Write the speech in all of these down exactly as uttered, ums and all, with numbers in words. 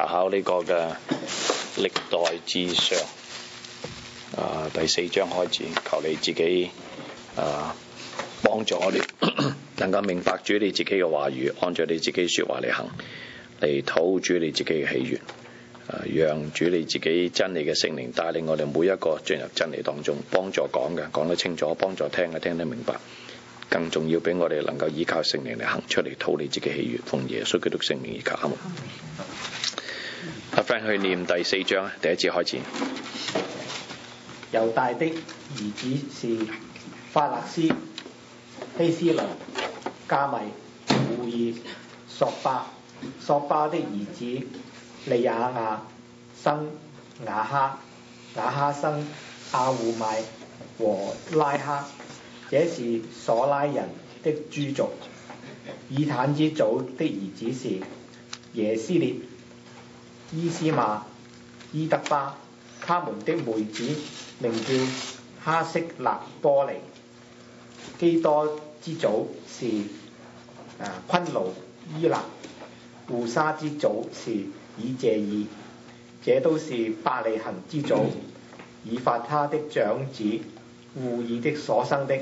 考呢個嘅歷代志上啊第四章開始，求你自己啊幫助我哋能夠明白主你自己嘅話語，按照你自己說話嚟行，嚟討主你自己嘅喜悅。啊，讓主你自己真理嘅聖靈帶領我哋每一個進入真理當中，幫助講嘅講得清楚，幫助聽嘅聽得明白。更重要俾我哋能夠依靠聖靈嚟行出嚟，討你自己喜悅，奉耶穌基督聖名而求。阿門。阿 friend 去念第四章，第一節開始。 猶大的兒子是法勒斯、希斯倫、加米、戶珥、索巴。索巴的兒子利亞亞生雅哈，雅哈生亞戶買和拉哈，這是瑣拉人的諸族。以坦之祖的兒子是耶斯列、伊斯瑪、伊德巴，他們的妹子名叫哈色勒波尼。基多之祖是啊昆奴伊勒，戶沙之祖是以謝爾，這都是伯利恆之祖，以法他的長子戶珥的所生的。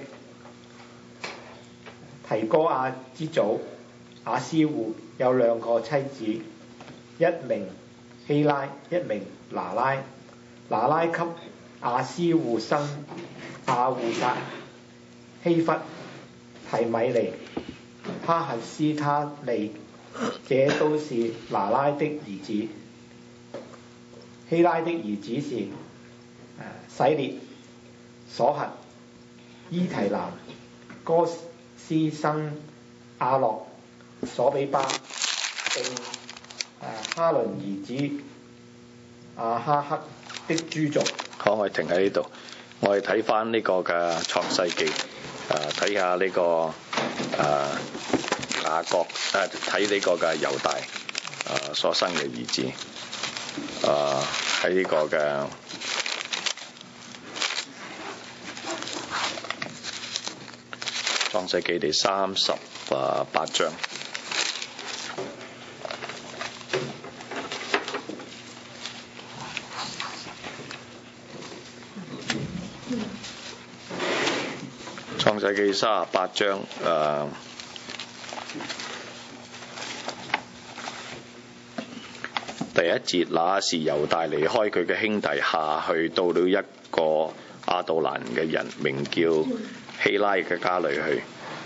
提哥亞之祖亞斯戶有兩個妻子，一名希拉，一名拿拉。拿拉給亞斯戶生亞戶薩、希弗、提米尼、哈核斯他利，這都是拿拉的兒子。希拉的兒子是洗列、所轄、伊提南、哥斯生亞諾、所比巴，並哈倫兒子亞哈克的諸族。 好，我哋停喺呢度，我哋睇翻呢個嘅創世記，誒睇下呢個誒雅各，誒睇呢個嘅猶大誒所生嘅兒子，誒喺呢個嘅創世記第三十八章。創世記三十八章，誒、呃、第一節，那時猶大離開佢嘅兄弟下去，到了一個亞杜蘭嘅人名叫希拉嘅家裏去。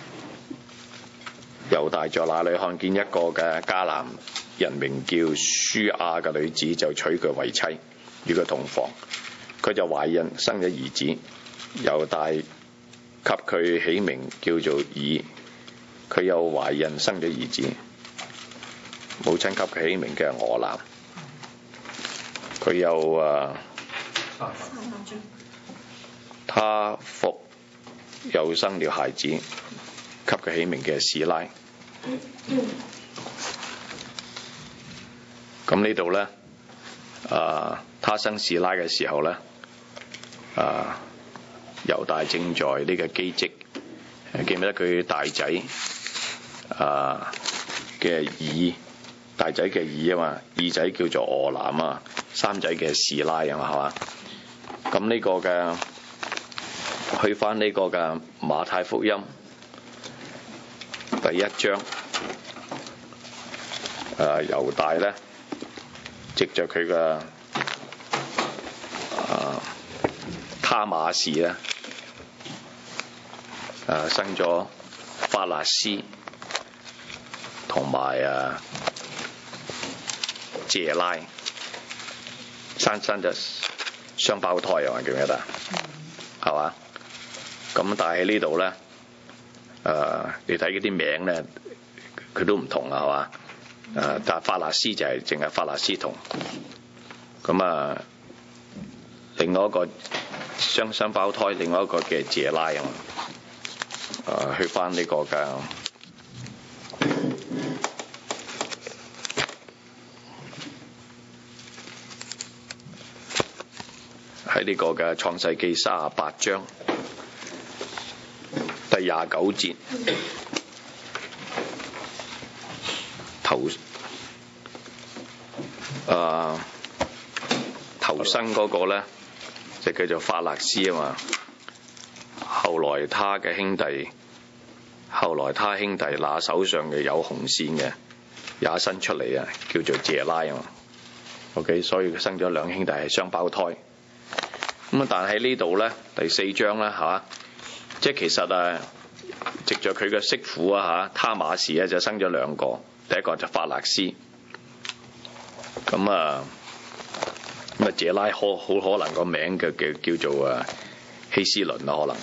猶大在那裏看見一個嘅迦南人名叫書亞嘅女子，就娶佢為妻，與佢同房。佢就懷孕生咗兒子。猶大給佢起名叫做以，佢又懷孕生咗兒子，母親給佢起名嘅俄南，佢又啊，他復又生了孩子，給佢起名嘅示拉。咁呢度呢，啊，他生示拉嘅時候呢，啊。猶大正在呢個基職，記唔記得佢大仔啊嘅以，大仔嘅以啊嘛，二仔叫做俄南啊，三仔嘅示拉啊嘛，係嘛？咁呢個嘅去返呢個嘅馬太福音第一章，誒猶大咧，藉着佢嘅啊他瑪士咧。誒生咗法勒斯同埋誒謝拉，生生咗雙胞胎啊！記唔記得？係嘛？咁但係喺呢度咧，誒你睇嗰啲名咧，佢都唔同啊，係嘛？誒但係法勒斯就係淨係法勒斯同，咁啊另外一個雙雙胞胎，另外一個嘅謝拉啊嘛。誒去翻呢個嘅喺呢個嘅創世記三十八章第廿九節頭， 誒頭生嗰個咧就叫做法勒斯啊嘛。後來他嘅兄弟，後來他兄弟那手上嘅有紅線嘅也生出嚟啊，叫做謝拉啊嘛。OK， 所以佢生咗兩兄弟係雙胞胎。咁啊，但係喺呢度咧第四章啦嚇，即係其實啊，藉著佢嘅媳婦啊嚇，他瑪士咧就生咗兩個，第一個就法勒斯。咁啊，咁啊謝拉可好可能個名嘅叫叫做啊希斯倫啦可能。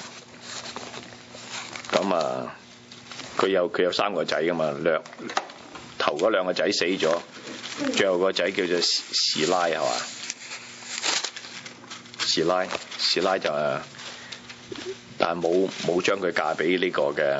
咁啊，佢有佢有三個仔噶嘛，兩頭嗰兩個仔死咗，最後個仔叫做士拉係嘛？士拉士拉就係，但係冇冇將佢嫁俾呢個嘅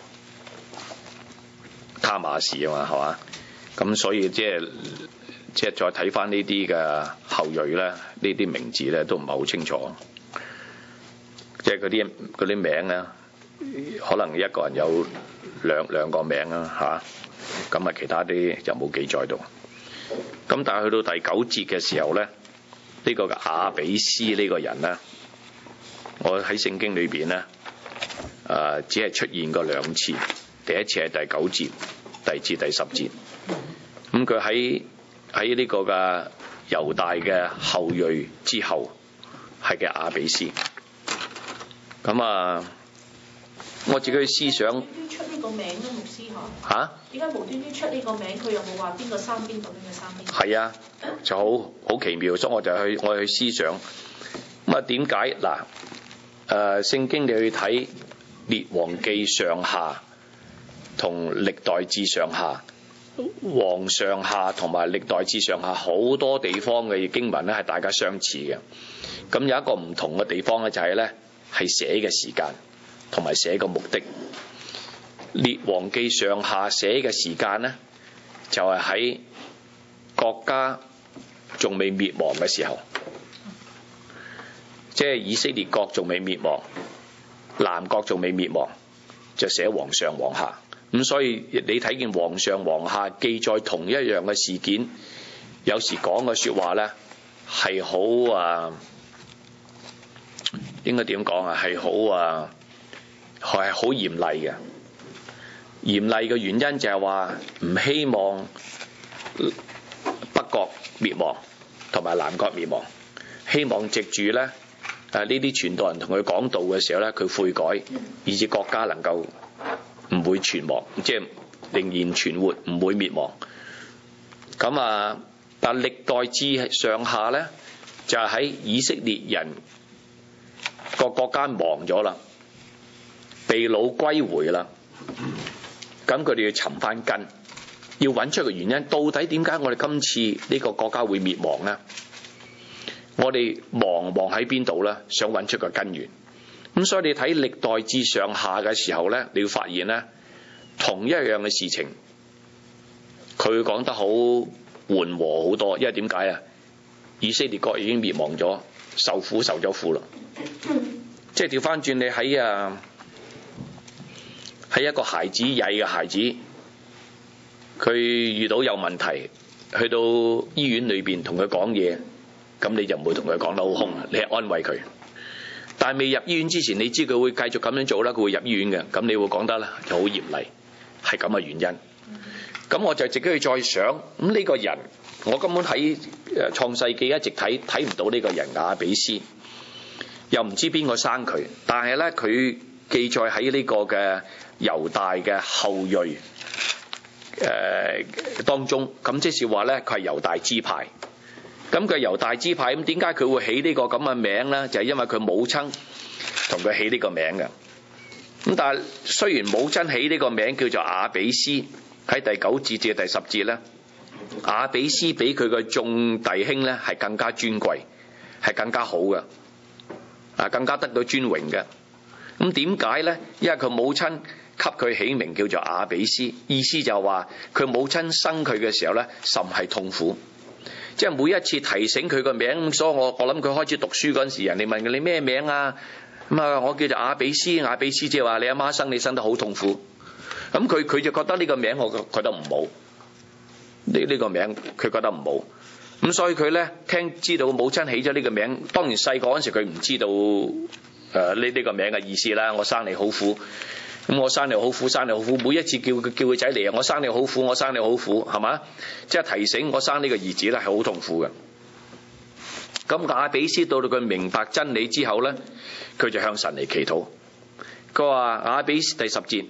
他瑪士啊嘛係嘛？咁所以即係即係再睇翻呢啲嘅後裔咧，呢啲名字咧都唔係好清楚，即係嗰啲嗰啲名咧。可能一個人有兩兩個名啦嚇，咁啊其他啲就冇記載到。咁但係去到第九節嘅時候咧，呢、這個嘅亞比斯呢個人咧，我喺聖經裏邊咧，誒、呃、只係出現過兩次。第一次係第九節，第二次第十節。咁佢喺喺呢個嘅猶大嘅後裔之後，係嘅亞比斯。咁啊。我自己嘅思想， 出呢個名咧，牧師嚇嚇？ 點解無端端出呢個名？佢有冇話邊個生邊個，邊個生邊個？ 係啊，就好好奇妙，所以我就去我去思想。咁啊，點解嗱？誒，聖經你去睇列王記上下同歷代志上下，王上下同埋歷代志上下好多地方嘅經文咧係大家相似嘅。咁有一個唔同嘅地方咧，就係咧係寫嘅時間。同埋寫個目的，列王記上下寫嘅時間呢，就係喺國家仲未滅亡嘅時候，即係以色列國仲未滅亡，南國仲未滅亡，就寫皇上皇下。咁所以你睇見皇上皇下記載同一樣嘅事件，有時講嘅説話呢係好啊，應該點講啊？係好啊！係好嚴厲嘅，嚴厲嘅原因就係話唔希望北國滅亡同埋南國滅亡，希望藉住咧誒呢啲傳道人同佢講道嘅時候咧，佢悔改，以致國家能夠唔會存亡，即係仍然存活，唔會滅亡。咁啊，但歷代志上下咧，就係喺以色列人個國家亡咗啦。被擄歸回啦，咁佢哋要尋翻根，要揾出個原因，到底點解我哋今次呢個國家會滅亡呢？我哋亡亡喺邊度呢？想揾出個根源。咁所以你睇歷代志上下嘅時候呢，你要發現呢，同一樣嘅事情，佢講得好緩和好多，因為點解啊？以色列國已經滅亡咗，受苦受咗苦啦，即係調翻轉你喺啊。係一個孩子，曳嘅孩子，佢遇到有問題，去到醫院裏邊同佢講嘢，咁你就唔會同佢講得好兇，你係安慰佢。但係未入醫院之前，你知佢會繼續咁樣做啦，佢會入醫院嘅，咁你會講得啦就好嚴厲，係咁嘅原因。咁我就自己去再想，咁呢個人，我根本喺誒創世記一直睇睇唔到呢個人亞比斯，又唔知邊個生佢，但係咧佢記載喺呢個嘅猶大嘅後裔誒、呃、當中，咁即是話咧佢係猶大支派，咁佢係猶大支派，咁點解佢會起呢個咁嘅名咧？就係、是、因為佢母親同佢起呢個名嘅。咁但係雖然母親起呢個名叫做亞比斯，喺第九節至第十節咧，亞比斯比佢嘅眾弟兄咧係更加尊貴，係更加好嘅，啊更加得到尊榮嘅。咁點解咧？因為佢母親給佢起名叫做亞比斯，意思就係話佢母親生佢嘅時候咧，甚係痛苦，即係每一次提醒佢個名。所以我我諗佢開始讀書嗰陣時，人哋問佢你咩名啊？咁啊，我叫做亞比斯。亞比斯即係話你阿媽生你生得好痛苦。咁佢佢就覺得呢個名我覺得唔好，呢、這、呢個名佢覺得唔好。 咁所以佢咧聽知道母親起咗呢個名，當然細個嗰陣時佢唔知道誒呢呢個名嘅意思啦。我生你好苦，咁我生你好苦，生你好苦，每一次叫佢叫佢仔嚟啊，我生你好苦，我生你好苦，係嘛？即係提醒我生呢個兒子咧係好痛苦嘅。咁雅比斯到到佢明白真理之後咧，佢就向神嚟祈禱。佢話雅比斯第十節，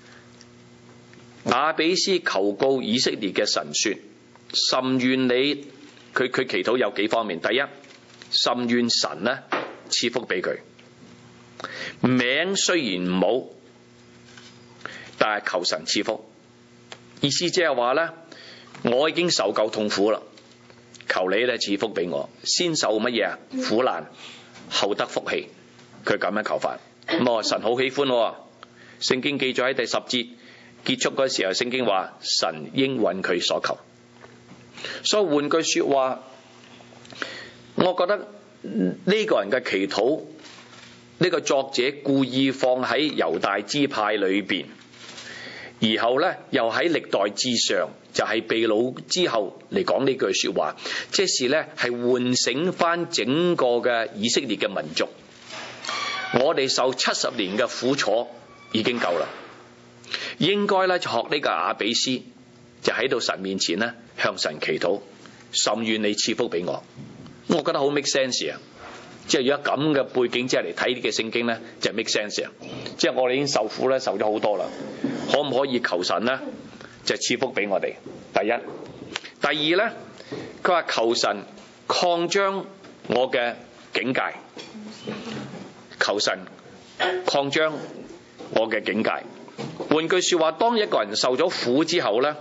雅比斯求告以色列嘅神說：甚願你，佢佢祈禱有幾方面。第一，甚願神呢賜福俾佢。名雖然唔好，但係求神賜福。意思即係話咧，我已經受夠痛苦啦，求你咧賜福俾我，先受乜嘢啊？苦難，後得福氣。佢咁樣求法。咁啊，神好喜歡喎。聖經記載喺第十節結束嗰時候，聖經話神應允佢所求。所以換句說話，我覺得呢個人嘅祈禱，呢個作者故意放喺猶大支派裏邊，然後咧又喺歷代志上，就係被擄之後嚟講呢句說話，即是咧係喚醒翻整個嘅以色列嘅民族。我哋受七十年嘅苦楚已經夠啦，應該咧就學呢個雅比斯，就喺到神面前咧向神祈禱，甚願你賜福俾我。我覺得好 make sense 啊！即係如果咁嘅背景之下嚟睇呢個聖經咧，就 make sense 啊！即係我哋已經受苦咧，受咗好多啦，可唔可以求神咧就賜福俾我哋？第一，第二咧，佢話求神擴張我嘅境界，求神擴張我嘅境界。換句說話，當一個人受咗苦之後咧，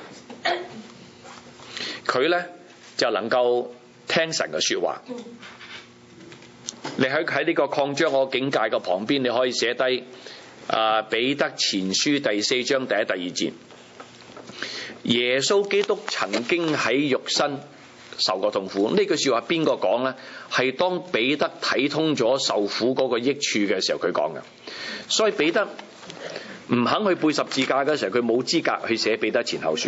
佢咧就能夠聽神嘅說話。你喺喺呢個擴張我境界嘅旁邊，你可以寫低啊彼得前書第四章第一、第二節。耶穌基督曾經喺肉身受過痛苦，呢句說話邊個講呢？係當彼得睇通咗受苦嗰個益處嘅時候佢講嘅。所以彼得唔肯去背十字架嘅時候，佢冇資格去寫彼得前後書。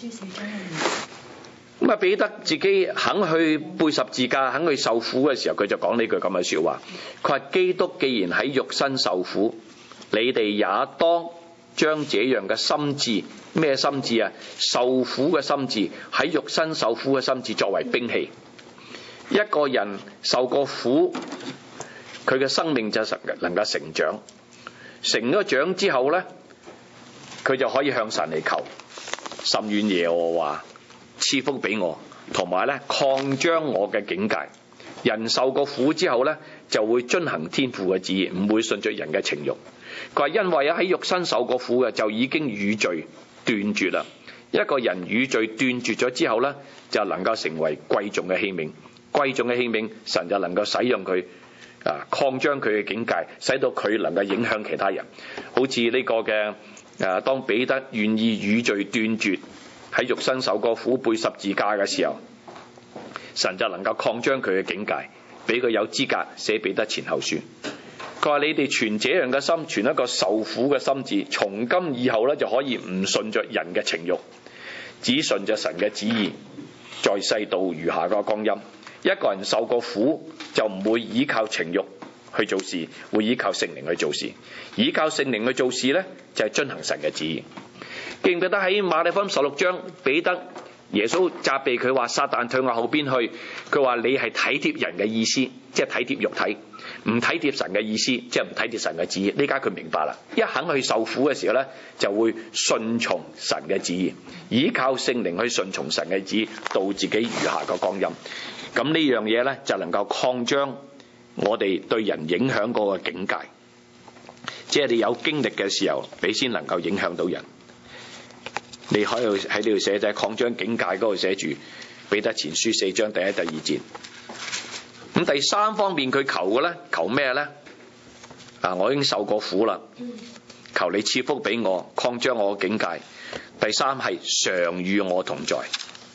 咁啊，彼得自己肯去背十字架，肯去受苦嘅時候，佢就講呢句咁嘅說話。佢話基督既然喺肉身受苦，你哋也當將這樣嘅心志，咩心志啊？受苦嘅心志，喺肉身受苦嘅心志作為兵器。一個人受過苦，佢嘅生命就能夠成長。成咗長之後呢，佢就可以向神嚟求，甚願耶和華賜福俾我，同埋咧擴張我嘅境界。人受過苦之後咧，就會遵行天父嘅旨意，唔會順着人嘅情欲。佢話因為喺肉身受過苦嘅，就已經與罪斷絕啦。一個人與罪斷絕咗之後咧，就能夠成為貴重嘅器皿。貴重嘅器皿，神就能夠使用佢啊，擴張佢嘅境界，使到佢能夠影響其他人。好似呢個嘅誒，當彼得願意與罪斷絕，喺肉身受過苦背十字架嘅時候，神就能夠擴張佢嘅境界，俾佢有資格寫彼得前後書。佢話你哋存這樣嘅心，存一個受苦嘅心志，從今以後咧就可以唔順着人嘅情欲，只順着神嘅旨意，在世度餘下個光陰。一個人受過苦，就唔會依靠情欲去做事，會依靠聖靈去做事。依靠聖靈去做事咧，就係遵行神嘅旨意。記唔記得喺馬太福音十六章，彼得耶穌責備佢話：撒旦退我後邊去。佢話你係體貼人嘅意思，即係體貼肉體，唔體貼神嘅意思，即係唔體貼神嘅旨意。呢家佢明白啦，一肯去受苦嘅時候咧，就會順從神嘅旨意，依靠聖靈去順從神嘅旨意，到自己餘下個光陰。咁呢樣嘢咧，就能夠擴張我哋對人影響嗰個境界。即係你有經歷嘅時候，你先能夠影響到人。你可以喺呢度寫就係擴張境界嗰度寫住彼得前書四章第一、第二節。咁第三方面佢求嘅咧，求咩咧？啊，我已經受過苦啦，求你賜福俾我，擴張我嘅境界。第三係常與我同在。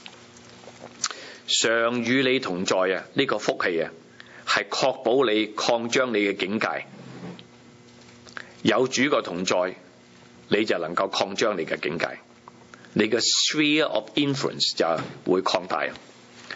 常與你同在啊！呢個福氣啊，係確保你擴張你嘅境界。有主個同在，你就能夠擴張你嘅境界，你嘅 sphere of influence 就會擴大。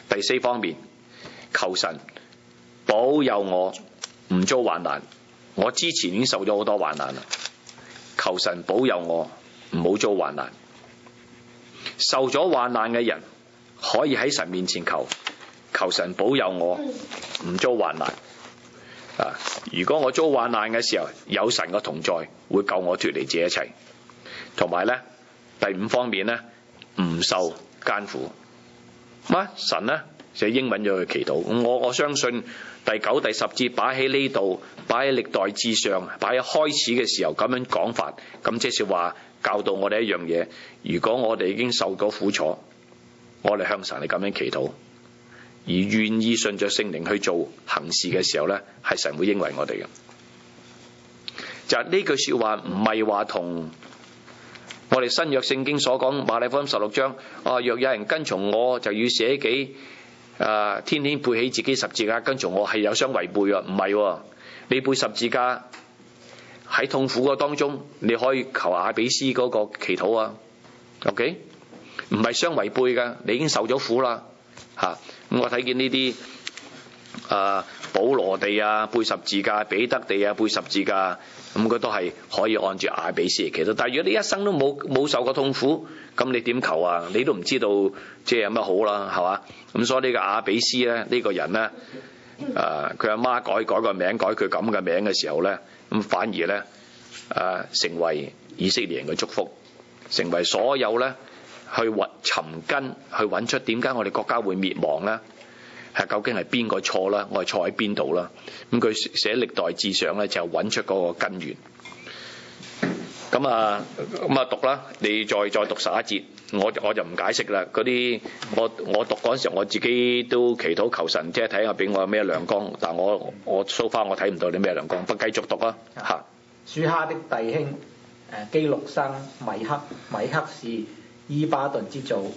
第四方面，求神保佑我唔遭患難。我之前已經受咗好多患難啦，求神保佑我唔好遭患難。受咗患難嘅人可以喺神面前求，求神保佑我唔遭患難。啊！如果我遭患難嘅時候，有神嘅同在，會救我脫離這一切。同埋咧，第五方面咧，唔受艱苦。乜神咧就英文咗去祈禱。我我相信第九、第十節擺喺呢度，擺喺歷代志上，擺喺開始嘅時候咁樣講法，咁即係話教導我哋一樣嘢。如果我哋已經受過苦楚，我哋向神係咁樣祈禱，而願意順着聖靈去做行事嘅時候咧，係神會應允我哋嘅。就係呢句說話唔係話同我哋新約聖經所講馬太福音十六章啊，若有人跟從我，就要捨己，啊，天天背起自己十字架跟從我，係有相違背啊。唔係，你背十字架喺痛苦嘅當中，你可以求雅比斯嗰個祈禱啊。OK， 唔係相違背噶，你已經受咗苦啦吓。咁我睇見呢啲啊保羅地啊背十字架，彼得地啊背十字架，咁佢都係可以按住雅比斯嚟祈禱。但係如果你一生都冇冇受過痛苦，咁你點求啊？你都唔知道即係有乜好啦，係嘛？咁所以呢個雅比斯咧，呢、呢個人咧，誒佢阿媽改改個名，改佢咁嘅名嘅時候咧，咁反而咧誒、呃、成為以色列人嘅祝福，成為所有咧去揾尋根，去揾出點解我哋國家會滅亡咧？係究竟係邊個錯啦？我係錯喺邊度啦？咁佢寫歷代志上咧就揾出嗰個根源。咁啊咁啊讀啦，你再再讀十一節，我我就唔解釋啦。嗰啲我我讀嗰陣時候，我自己都祈禱求神，即係睇下俾我有咩亮光。但我我 so far 我睇唔到啲咩亮光，不繼續讀啊嚇。 書哈的弟兄誒基錄生米克，米克是伊巴頓之祖。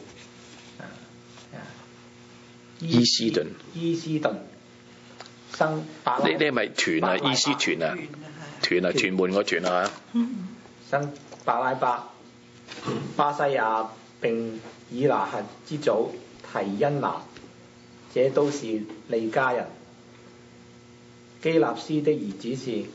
伊斯頓， 伊斯頓生巴拉， 呢啲係咪團啊？伊斯團啊？團啊？屯門個團啊？ 生巴拉巴、巴西亞並以拿轄之祖提恩拿，這都是利家人。基納斯的兒子是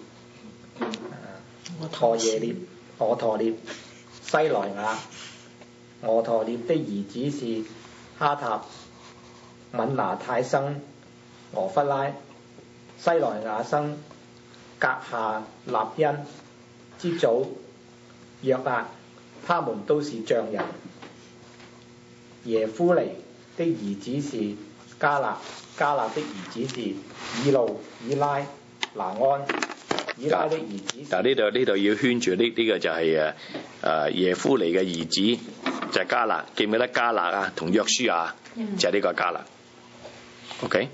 陀耶列、俄陀列、西萊雅。俄陀列的兒子是哈塔。敏拿太生俄弗拉，西萊雅生格夏納恩之祖約押，他們都是匠人。耶夫尼的兒子是加勒，加勒的兒子是以路、以拉、拿安。以拉的兒子， 但呢度呢度要圈住呢呢、這個就係誒誒耶夫尼嘅兒子就係、是、加勒，記唔記得加勒啊？同約書亞就係呢個加勒。OK，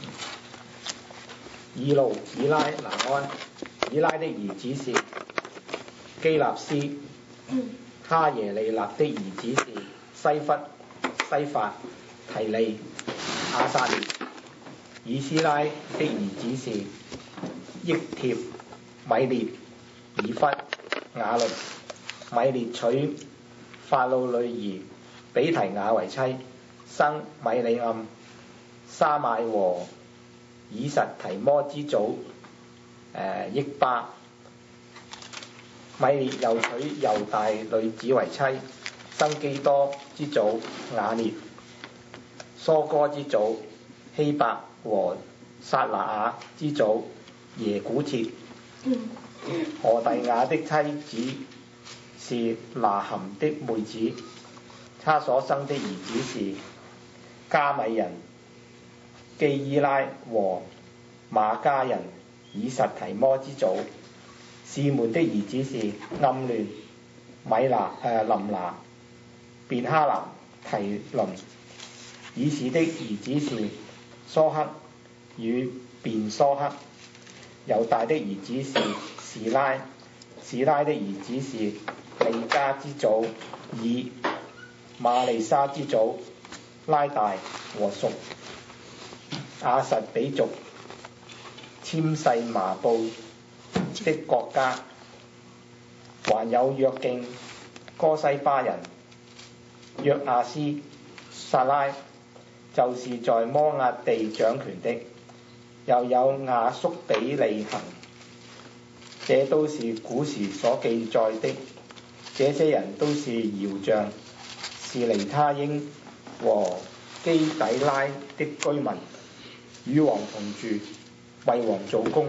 以路、以拉、拿安。以拉的兒子是基納斯。哈耶利納的兒子是西弗、西法、提利、亞撒列。以斯拉的兒子是益帖、米列、以弗、雅倫。米列娶法老女兒比提雅為妻，生米利暗、沙買和以實提摩之祖誒益巴。米列又娶猶大女子為妻，生基多之祖雅列、疏哥之祖希伯和撒拿雅之祖耶古切。何弟雅的妻子是拿含的妹子，他所生的兒子是加米人基伊拉和馬加人以實提摩之祖。士門的兒子是暗亂、米拿、呃、林拿、便哈南、提倫。以士的兒子是蘇克與便蘇克。猶大的兒子是士拉，士拉的兒子是利家之祖以馬利沙之祖拉大和屬亞實比族纖細麻布的國家。還有約敬、哥西巴人約亞斯、撒拉、 就是在摩押地掌權的，又有亞叔比利恒，這都是古時所記載的。這些人都是窯匠，是尼他英和基底拉的居民，與王同住，為王做工。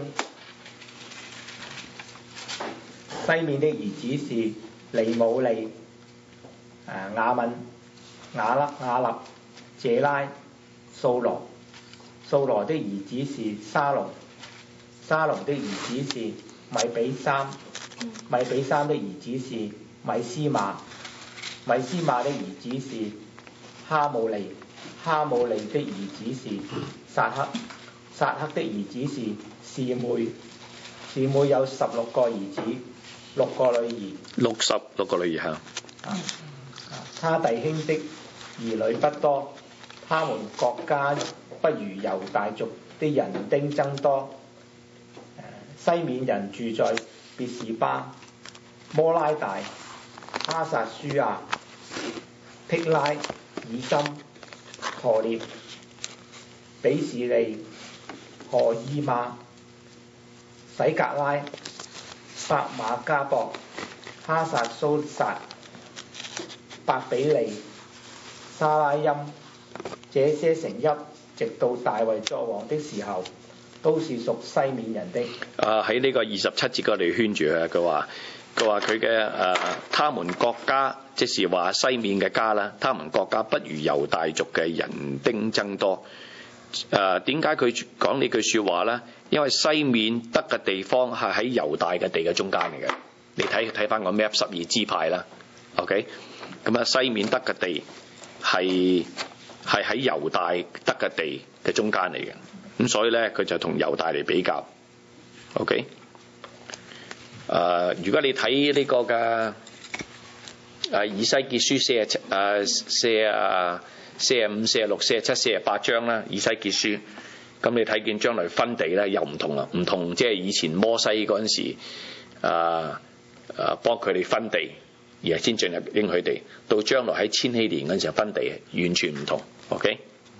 西面的兒子是利姆利、啊、雅敏、雅勒、雅立、謝拉、掃羅。掃羅的兒子是沙龍，沙龍的兒子是米比三，米比三的兒子是米斯馬，米斯馬的兒子是哈姆利，哈姆利的兒子是撒克，撒克的兒子是示每，示每有十六個兒子，六個女兒， 六十六個女兒嚇。 他弟兄的兒女不多，他們國家不如猶大族的人丁增多。西面人住在別是巴、摩拉大、哈撒書亞、辟拉、以森、陀列、比士利、何伊瑪、洗格拉、伯馬加博、哈撒蘇撒、伯比利、沙拉音。這些城邑直到大衛作王的時候，都是屬西面人的。 啊，喺呢個二十七節嗰度圈住佢，佢話佢話佢嘅誒，他們國家，即是話西面嘅家啦，他們國家不如猶大族嘅人丁增多。誒，點解佢講呢句説話咧？因為西面得嘅地方係喺猶大嘅地嘅中間嚟嘅。你睇睇翻個 map 十二支派啦 ，OK？咁啊，西面得嘅地係係喺猶大得嘅地嘅中間嚟嘅。咁所以咧，佢就同猶大嚟比較 ，OK？ 誒、呃，如果你睇呢個嘅誒以西結書四十七誒四啊四十五、四十六、四十七、四十八章啦，以西結書，咁你睇見將來分地咧又唔同啦，唔同即係以前摩西嗰陣時誒誒幫佢哋分地，而係先進入應許地，到將來喺千禧年嗰陣時候分地，完全唔同 ，OK？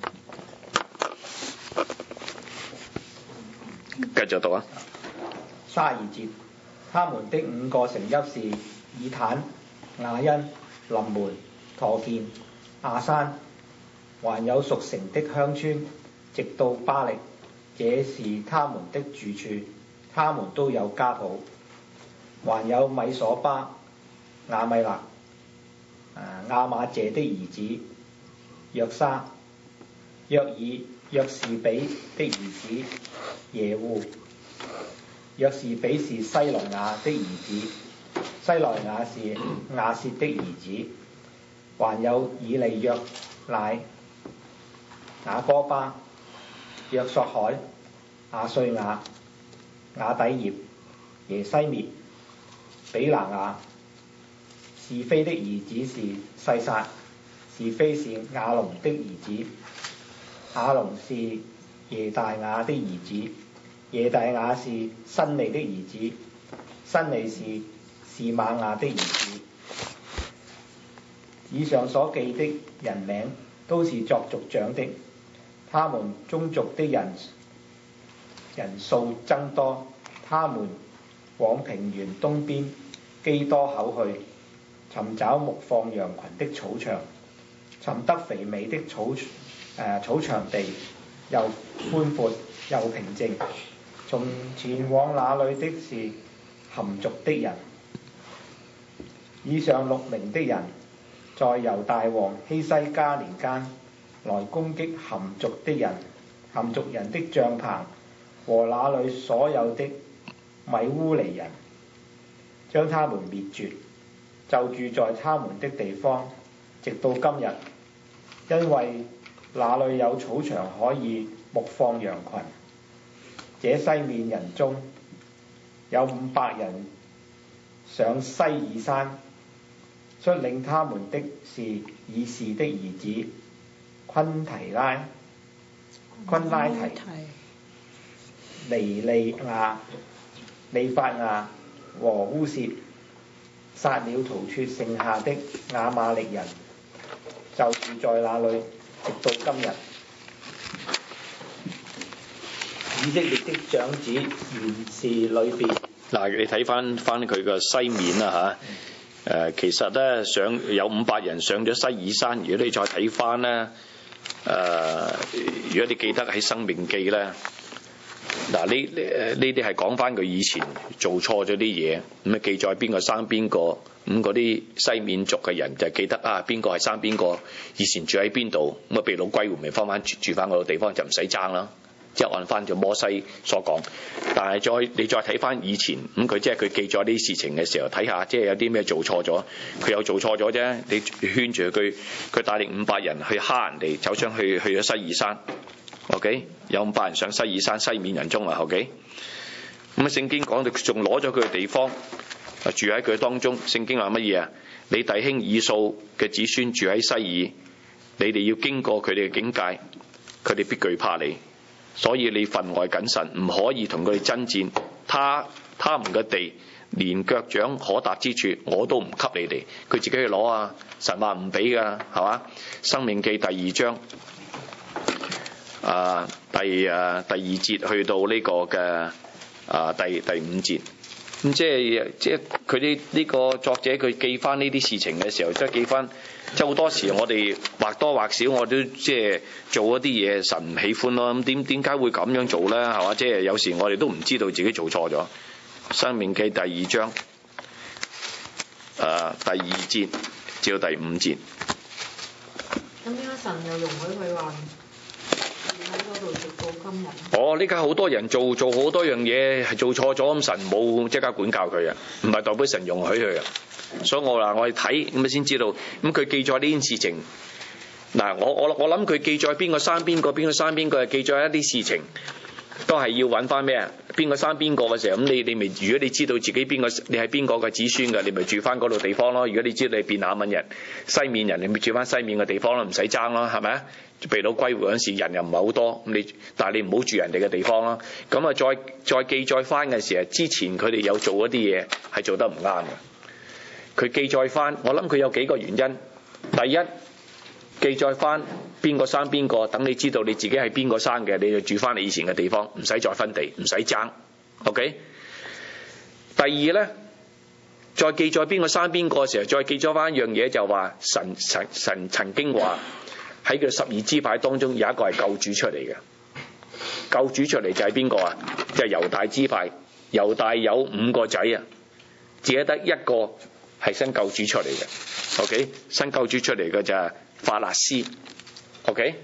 繼續讀啊！ 卅二節，他們的五個城邑是以坦、雅欣、臨門、陀建、亞山，還有屬城的鄉村，直到巴力，這是他們的住處，他們都有家譜。還有米所巴、亞米勒、亞瑪謝的兒子約沙、約爾、約士比的兒子耶戶。約士比是西萊雅的兒子，西萊雅是亞薛的兒子。還有以利約乃、雅哥巴、約索海、亞瑞雅、雅底葉、耶西滅、比拿雅。是非的兒子是細撒，是非是亞龍的兒子，亞龍是耶大雅的兒子，耶大雅是申利的兒子，申利是示瑪雅的兒子。以上所記的人名都是作族長的，他們宗族的人人數增多，他們往平原東邊基多口去，尋找牧放羊群的草場，尋得肥美的草、呃、草場地，又寬闊又平靜。從前往那裡的是含族的人。以上六名的人，在猶大王希西家年間，來攻擊含族的人，含族人的帳棚和那裡所有的米烏尼人，將他們滅絕，就住在他們的地方，直到今日，因為那裡有草場可以牧放羊群。這西面人中有五百人上西爾山，率領他們的是以士的兒子昆提拉、昆拉提、尼利亞、利法亞和烏薛，殺了逃脱剩下的亞瑪力人，就住在那裡，直到今日。 以色列的長子原是裏邊。 嗱，你睇翻翻佢個西面啦嚇，誒其實咧上有五百人上咗西爾山。如果你再睇翻咧，誒如果你記得喺《申命記》咧，嗱呢呢呢啲係講翻佢以前做錯咗啲嘢，咁啊記載邊個生邊個，咁嗰啲西面族嘅人就記得啊邊個係生邊個，以前住喺邊度，咁啊被擄歸回咪翻翻住住翻嗰個地方就唔使爭啦。即係按翻咗摩西所講，但係再你再睇翻以前，咁佢即係佢記咗啲事情嘅時候，睇下即係有啲咩做錯咗，佢有做錯咗啫。你圈住佢，佢帶領五百人去蝦人哋，走上去去咗西爾山 ，OK， 有五百人上西爾山，西面人中啊 ，OK。咁啊，聖經講到仲攞咗佢嘅地方，住喺佢當中。聖經話乜嘢啊？你弟兄以掃嘅子孫住喺西爾，你哋要經過佢哋嘅境界，佢哋必懼怕你。所以你分外謹慎，唔可以同佢哋爭戰。他他們嘅地連腳掌可達之處，我都唔給你哋。佢自己去攞啊！神話唔俾㗎，係嘛？申命記第二章啊，第啊第二節去到呢個嘅啊第第五節。咁即係即係佢啲呢個作者佢記翻呢啲事情嘅時候，即係記翻。即係好多時我哋或多或少我都即係做一啲嘢神唔喜歡咯。咁點點解會咁樣做咧？係嘛？即係有時我哋都唔知道自己做錯咗。申命記第二章誒、呃、第二節至到第五節。 咁點解神又容許佢話喺嗰度直到今日？ 哦，呢家好多人做做好多樣嘢係做錯咗，咁神冇即刻管教佢啊，唔係代表神容許佢啊。所以我話我哋睇咁啊先知道，咁佢記載呢件事情。嗱，我我我諗佢記載邊個生邊個，邊個生邊個，係記載一啲事情，都係要揾翻咩啊？邊個生邊個嘅時候，咁你你咪如果你知道自己邊個，你係邊個嘅子孫嘅，你咪住翻嗰度地方咯。如果你知道你係便雅憫人、西面人，你咪住翻西面嘅地方咯，唔使爭咯，係咪啊？被擄歸回嗰陣時，人又唔係好多，咁你但係你唔好住人哋嘅地方咯。咁啊，再再記載翻嘅時候，之前佢哋有做一啲嘢係做得唔啱嘅。佢記載翻，我諗佢有幾個原因。第一，記載翻邊個生邊個，等你知道你自己係邊個生嘅，你就住翻你以前嘅地方，唔使再分地，唔使爭。OK。第二呢，再記載邊個生邊個嘅時候，再記咗翻一樣嘢，就話神神神曾經話喺佢十二支派當中有一個係救主出嚟嘅。救主出嚟就係邊個啊？就係猶大支派。猶大有五個仔啊，只係得一個係新救主出嚟嘅。OK， 新救主出嚟嘅就係法勒斯。OK，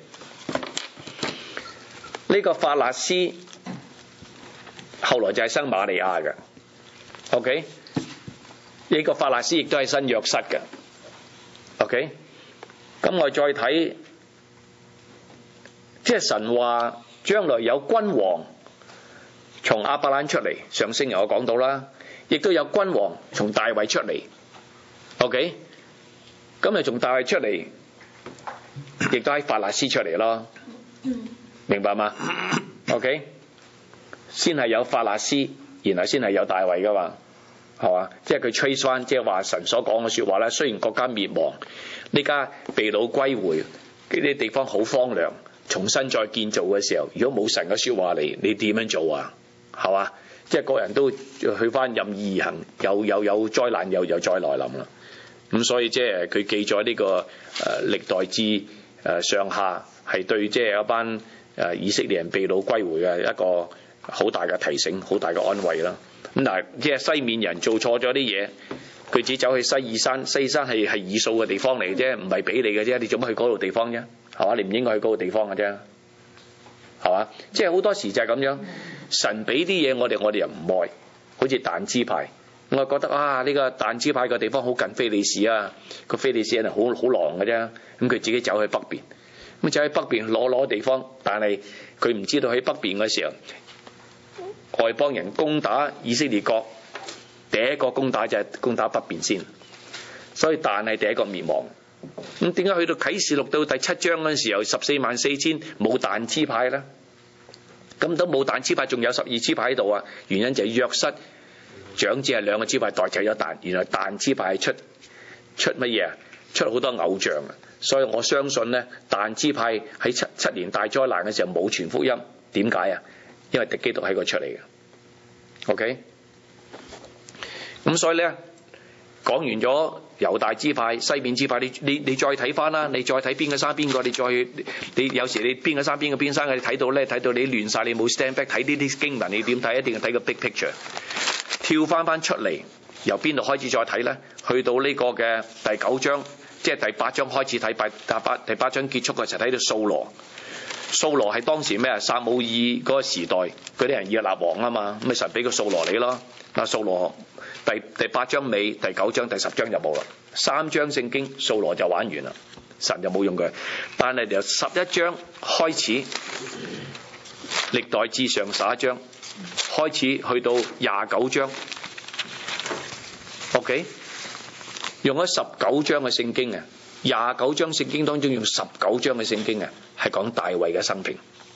呢個法勒斯後來就係生瑪利亞嘅。OK， 呢個法勒斯亦都係新約瑟嘅。OK， 咁我再睇，即係神話將來有君王從亞伯蘭出嚟，上星期我講到啦，亦都有君王從大衛出嚟。OK， 咁啊從大衛出嚟，亦都喺法勒斯出嚟咯，明白嗎 ？OK， 先係有法勒斯，然後先係有大衛噶嘛，係嘛？即係佢 trace 翻，即係話神所講嘅說話咧。雖然國家滅亡，呢家被擄歸回，呢啲地方好荒涼，重新再建造嘅時候，如果冇神嘅說話嚟，你點樣做啊？係嘛？即係個人都去翻任意而行，又又有災難又又再來臨啦。咁所以即係佢記咗呢、這個誒、呃、歷代志誒、呃、上下係對即係一班誒、呃、以色列人被擄歸回嘅一個好大嘅提醒，好大嘅安慰啦。咁但係即係西面人做錯咗啲嘢，佢自己走去西爾山，西爾山係係以掃嘅地方嚟嘅啫，唔係俾你嘅啫。你做乜去嗰度地方啫？係嘛？你唔應該去嗰個地方嘅啫，係嘛？即係好多時就係咁樣，神俾啲嘢我哋，我哋又唔愛，好似但支派。我覺得啊，呢、這個但支派個地方好近非利士啊，個非利士人係好好狼嘅啫。咁佢自己走去北邊，咁走去北邊攞攞地方，但係佢唔知道喺北邊嘅時候，外邦人攻打以色列國，第一個攻打就係攻打北邊先，所以但係第一個滅亡。咁點解去到啟示錄到第七章嗰陣時候，十四萬四千冇但支派咧？咁都冇但支派，仲有十二支派喺度啊？原因就係約瑟。長子係兩個支派代替咗但，原來但支派係出出乜嘢啊？出好多偶像啊！所以我相信咧，但支派喺七七年大災難嘅時候冇傳福音，點解啊？ 因為敵基督喺佢出嚟嘅。OK， 咁所以咧講完咗猶大支派、西面支派，你你你再睇翻啦，你再睇邊個生邊個，你再你有時你邊個生邊個邊生嘅，你睇到咧睇到你亂晒，你冇 stand back 睇呢啲經文，你點睇？一定要睇個 big picture。跳翻翻出嚟，由邊度開始再睇咧？去到呢個嘅第九章，即係第八章開始睇，第八第八章結束嘅時候睇到掃羅。掃羅係當時咩啊？撒母耳嗰個時代，嗰啲人要立王啊嘛，咁咪神俾個掃羅你咯。嗱，掃羅第第八章尾、第九章、第十章就冇啦，三章聖經掃羅就玩完啦，神就冇用佢。但係由十一章開始，歷代志上十一章開始去到廿九章 ，OK， 用咗十九章嘅聖經啊。廿九章聖經當中用十九章嘅聖經啊，係講大衛嘅生平。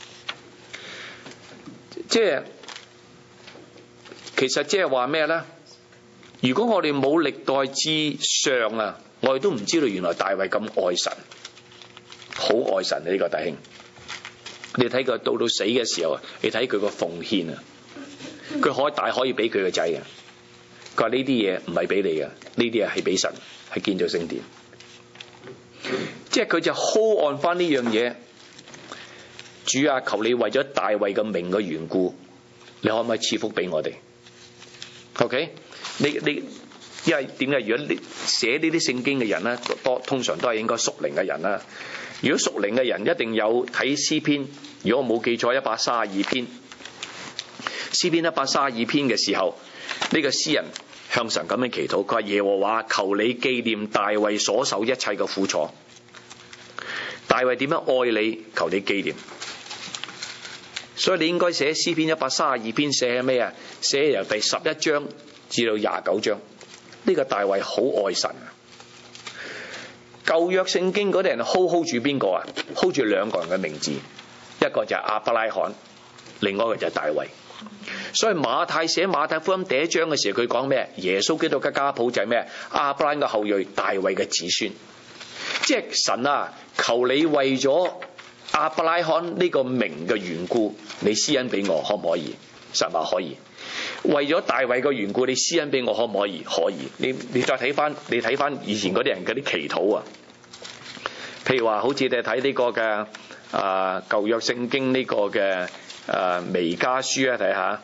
即係其實即係話咩咧？如果我哋冇歷代志上啊，我哋都唔知道原來大衛咁愛神，好愛神啊！呢個弟兄，你睇佢到到死嘅時候啊，你睇佢個奉獻啊，佢可以大可以俾佢個仔啊。佢話呢啲嘢唔係俾你嘅，呢啲嘢係俾神，係建造聖殿。即係佢就 hold on 翻呢樣嘢，主啊，求你為咗大衛嘅名嘅緣故，你可唔可以賜福俾我哋 ？OK， 你你因為點解？如果你寫呢啲聖經嘅人咧，多通常都係應該屬靈嘅人啦。如果屬靈嘅人一定有睇詩篇，如果我冇記錯，一百三十二篇詩篇一百三十二篇嘅時候，呢、這個詩人向神咁樣祈禱，佢話耶和華，求你紀念大衛所受一切嘅苦楚。大衛點樣愛你？求你紀念。所以你應該寫詩篇一百三十二篇，寫咩啊？寫由第十一章至到廿九章。呢、這個大衛好愛神啊！舊約聖經嗰啲人 hold hold 住邊個啊 ？hold 住兩個人嘅名字，一個就係亞伯拉罕，另外一個就係大衛。所以馬太寫馬太福音第一章嘅時候，佢講咩？耶穌基督嘅家譜就係咩？亞伯拉罕嘅後裔，大衛嘅子孫。即係神啊，求你為咗亞伯拉罕呢個名嘅緣故，你施恩俾我，可唔可以？神話可以。為咗大衛嘅緣故，你施恩俾我，可唔可以？可以。你你再睇翻，你睇翻以前嗰啲人嗰啲祈禱啊，譬如話好似你睇呢個嘅啊舊約聖經呢個嘅啊彌迦書啊，睇下。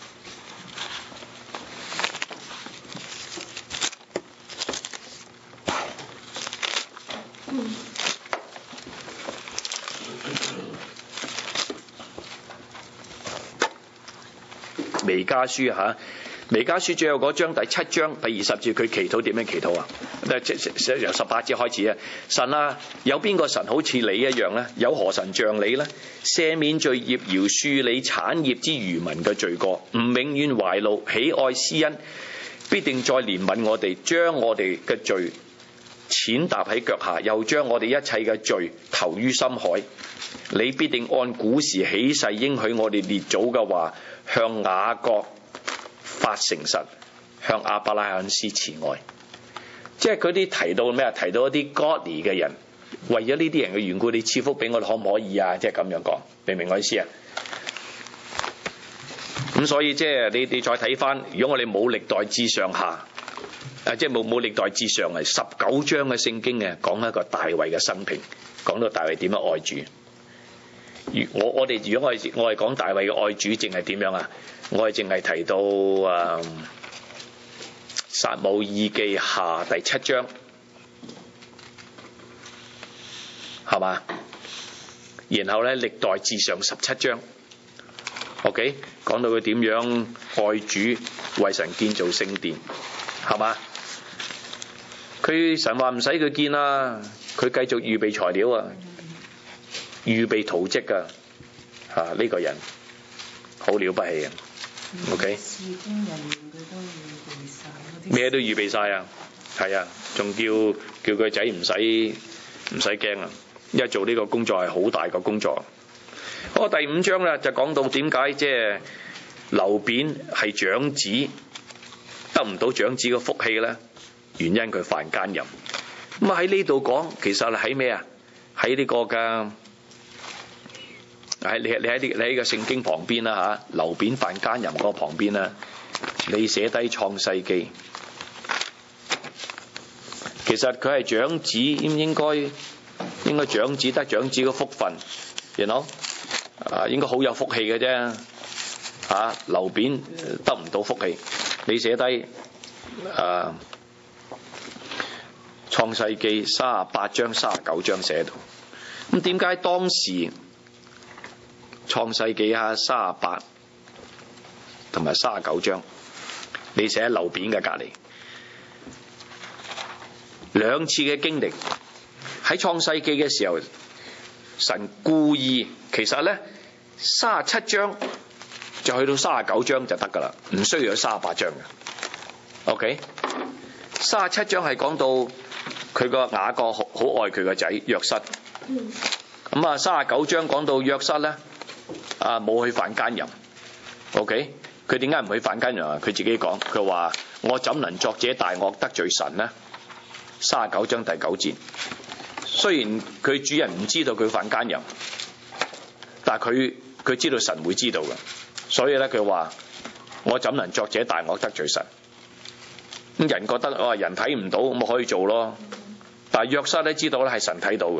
彌迦書吓，彌迦書最後嗰章第七章第二十節，佢祈禱點樣祈禱啊？由十八節開始啊！神啊，有邊個神好似你一樣呢？有何神像你呢？赦免罪孽，饒恕你產業之餘民嘅罪過，唔永遠懷怒，喜愛施恩，必定再憐憫我哋，將我哋嘅罪踐踏喺腳下，又將我哋一切嘅罪投於深海。你必定按古時起誓應許我哋列祖嘅話，向雅各發誠實，向亞伯拉罕施慈愛。即係佢啲提到咩啊？提到一啲 godly 嘅人，為咗呢啲人嘅緣故，你賜福俾我哋可唔可以啊？即係咁樣講，明唔明我意思啊？咁所以即係你你再睇翻，如果我哋冇歷代志上下，誒即係冇冇歷代志上係十九章嘅聖經嘅，講一個大衛嘅生平，講到大衛點樣愛主。我我哋如果我係我係講大衛嘅愛主，淨係點樣啊？我係淨係提到誒撒母耳記下第七章，係嘛？然後咧歷代志上十七章 ，OK， 講到佢點樣愛主，為神建造聖殿，係嘛？佢神話唔使佢建啦，佢繼續預備材料啊！預備圖蹟噶嚇，呢、這個人好了不起啊 ！OK， 咩都預備晒啊，係啊，仲叫叫佢仔唔使唔使驚啊！因為做呢個工作係好大個工作。好，第五章咧就講到點解即係流便係長子得唔到長子嘅福氣咧？原因佢犯奸淫。咁啊喺呢度講，其實係喺咩啊？喺呢個嘅。 喺你你喺啲你喺個聖經旁邊啦嚇，流便犯奸淫嗰個旁邊啦，你寫低創世記。其實佢係長子，應應該應該長子得長子嘅福分，you know？啊，應該好有福氣嘅啫。嚇，流便得唔到福氣，你寫低啊創世記三十八章、三十九章寫到。咁點解當時創世記啊三十八同埋三十九章，你寫喺流便嘅隔離？兩次嘅經歷喺創世記嘅時候，神故意其實咧三十七章就去到三十九章就得噶啦，唔需要有三十八章嘅。OK， 三十七章係講到佢個雅各好好愛佢個仔約瑟。咁啊，三十九章講到約瑟咧啊冇去犯奸淫。OK， 佢點解唔去犯奸淫啊？佢自己講，佢話我怎能作這大惡得罪神呢？三十九章第九節，雖然佢主人唔知道佢犯奸淫，但係佢佢知道神會知道嘅，所以咧佢話我怎能作這大惡得罪神？咁人覺得哦人睇唔到，咁咪可以做咯。但係約瑟咧知道咧係神睇到嘅。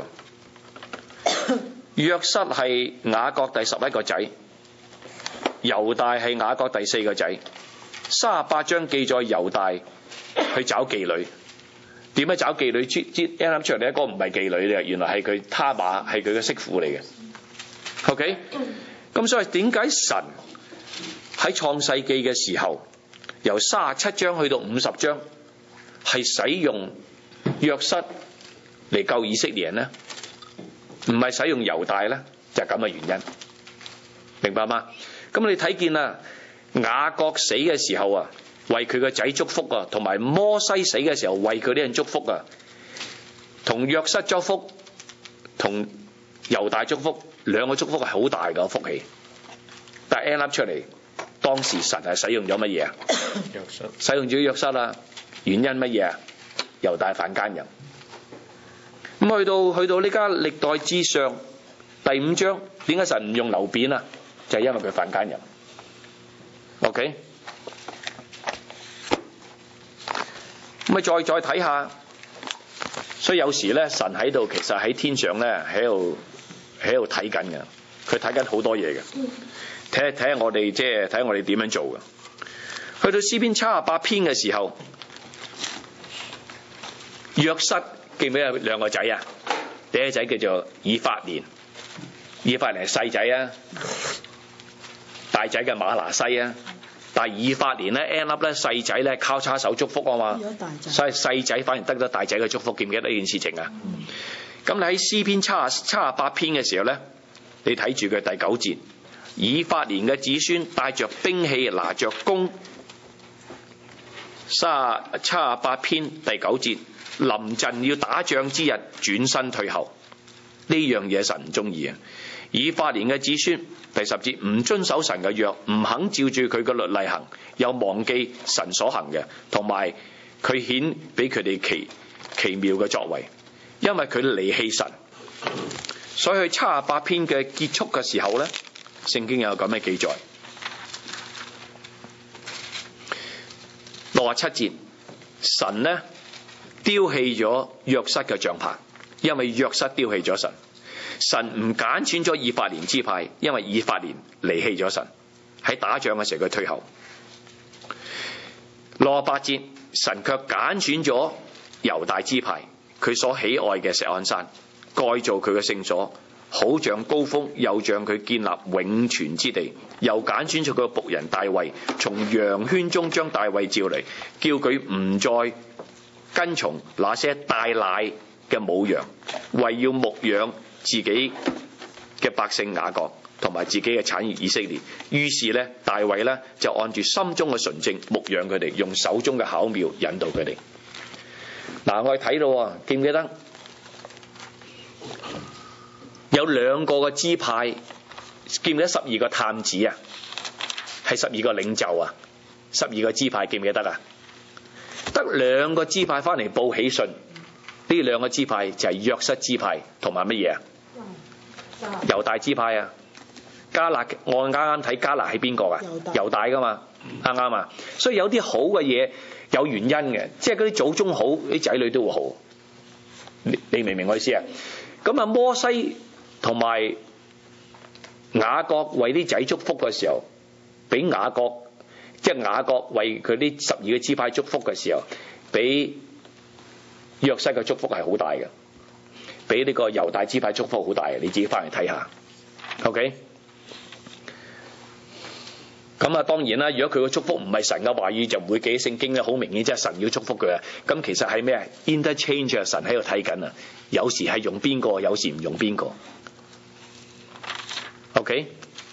約瑟係雅各第十一個仔，猶大係雅各第四個仔。三十八章記載猶大去找妓女。點樣找妓女？知知啱啱出嚟咧，嗰個唔係妓女嚟嘅，原來係佢他瑪，係佢嘅媳婦嚟嘅。OK， 咁所以點解神喺創世記嘅時候，由三十七章去到五十章，係使用約瑟嚟救以色列人呢？唔係使用猶大呢？就係咁嘅原因，明白嗎？咁你睇見啦，雅各死嘅時候啊，為佢個仔祝福啊，同埋摩西死嘅時候為佢啲人祝福啊，同約瑟祝福，同猶大祝福，兩個祝福係好大嘅福氣。但係 end up 出嚟，當時神係使用咗乜嘢啊？約瑟，使用咗約瑟啦。原因乜嘢啊？猶大犯奸淫。咁去到去到呢家歷代志上第五章，點解神唔用流便啊？就係因為佢犯奸淫。OK。咁啊，再再睇下，所以有時咧，神喺度，其實喺天上咧，喺度喺度睇緊嘅，佢睇緊好多嘢嘅，睇下睇下我哋即係睇下我哋點樣做嘅。去到詩篇七十八篇嘅時候，約瑟記唔記得有兩個仔啊？第一個仔叫做以法蓮，以法蓮係細仔啊，大仔嘅馬拿西啊。但係以法蓮咧 end up 咧細仔咧交叉手祝福啊嘛，所以細仔反而得咗大仔嘅祝福，記唔記得呢件事情啊？咁、嗯、你喺詩篇七十七十八篇嘅時候咧，你睇住佢第九節，以法蓮嘅子孫帶着兵器拿着弓，三十七十八篇第九節，臨陣要打仗之日轉身退後，呢樣嘢神唔中意啊！以法蓮嘅子孫第十節唔遵守神嘅約，唔肯照住佢嘅律例行，又忘記神所行嘅，同埋佢顯俾佢哋奇奇妙嘅作為，因為佢離棄神，所以去七十八篇嘅結束嘅時候咧，聖經有咁嘅記載，六十七節，神呢丟棄咗約瑟嘅帳棚，因為約瑟丟棄咗神。神唔揀選咗以法蓮支派，因為以法蓮離棄咗神，喺打仗嘅時候佢退後。六十八節，神卻揀選咗猶大支派，佢所喜愛嘅錫安山，蓋造佢嘅聖所，好像高峰，又像佢建立永存之地。又揀選咗佢嘅僕人大衛，從羊圈中將大衛召嚟，叫佢唔再跟從那些帶奶嘅母羊，為要牧養自己嘅百姓雅各同埋自己嘅產業以色列。於是咧，大衛咧就按住心中嘅純正牧養佢哋，用手中嘅巧妙引導佢哋。嗱，我哋睇到記唔記得有兩個嘅支派？記唔記得十二個探子啊？係十二個領袖啊？十二個支派記唔記得啊？得兩個支派翻嚟報喜訊，呢兩個支派就係約瑟支派同埋乜嘢啊？猶大支派啊， 迦勒，我啱啱睇迦勒係邊個㗎？猶大㗎嘛，啱啱啊？所以有啲好嘅嘢有原因嘅，即係嗰啲祖宗好，啲仔女都會好。你你明唔明我意思啊？咁啊，摩西同埋雅各為啲仔祝福嘅時候，俾雅各即係雅各為佢啲十二個支派祝福嘅時候，比約瑟嘅祝福係好大嘅，比呢個猶大支派祝福好大嘅，你自己翻嚟睇下。OK， 咁啊，當然啦，如果佢個祝福唔係神嘅話語，就唔會記喺聖經咧。好明顯，即係神要祝福佢啊。咁其實係咩啊 ？interchange 啊，神喺度睇緊啊。有時係用邊個，有時唔用邊個。OK，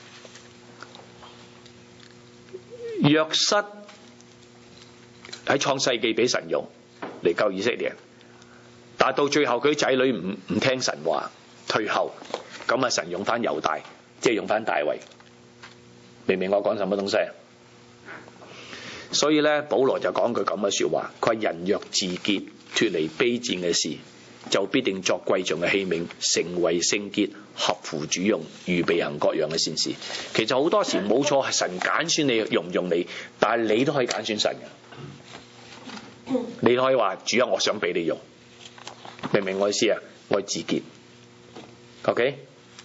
約瑟喺創世記俾神用嚟救以色列人，但係到最後佢啲仔女唔唔聽神話，退後，咁啊神用翻猶大，即係用翻大衛。明唔明我講什麼東西啊？所以咧，保羅就講句咁嘅說話，佢話人若自潔，脫離卑賤嘅事，就必定作貴重嘅器皿，成為聖潔，合乎主用，預備行各樣嘅善事。其實好多時冇錯，係神揀選你，用唔用你，但係你都可以揀選神嘅。你可以話主啊，我想俾你用，明唔明我意思啊？我係自潔 ，OK。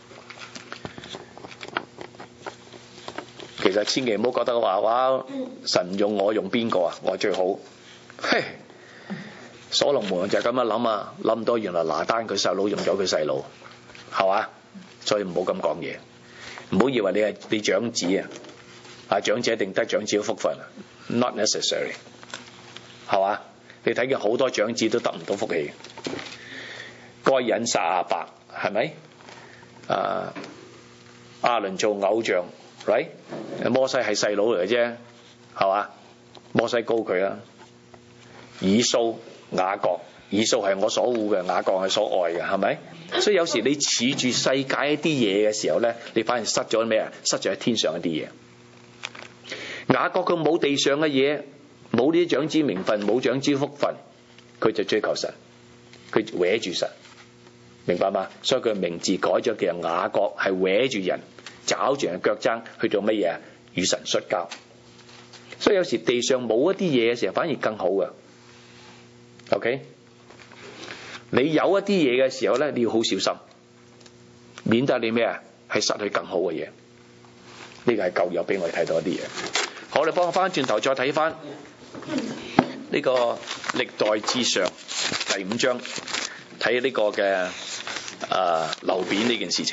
其實千祈唔好覺得話哇，神用我用邊個啊？我最好。嘿，所羅門就係咁樣諗啊，諗到原來拿單佢細佬用咗佢細佬，係嘛？所以唔好咁講嘢，唔好以為你係你長子啊，啊長子一定得長子嘅福分啊 ，not necessary， 係嘛？你睇見好多長子都得唔到福氣，該隱殺亞伯係咪？啊，亞倫做偶像。Right? 摩西係細佬嚟嘅啫，係嘛？摩西高佢啦。以掃、雅各，以掃係我所惡嘅，雅各係所愛嘅，係咪？所以有時你恃住世界一啲嘢嘅時候咧，你反而失咗咩啊？失咗喺天上一啲嘢。雅各佢冇地上嘅嘢，冇呢啲長子名分，冇長子福分，佢就追求神，佢搲住神，明白嗎？所以佢名字改咗叫雅各，係搲住人。找住人腳踭去做乜嘢啊？與神摔交。所以有時地上冇一啲嘢嘅時候，反而更好嘅。OK， 你有一啲嘢嘅時候咧，你要好小心，免得你咩啊？係失去更好嘅嘢。呢個係舊約俾我哋睇到一啲嘢。好，你幫我翻轉頭再睇翻呢個歷代志上第五章，睇呢個嘅啊流便呢件事情。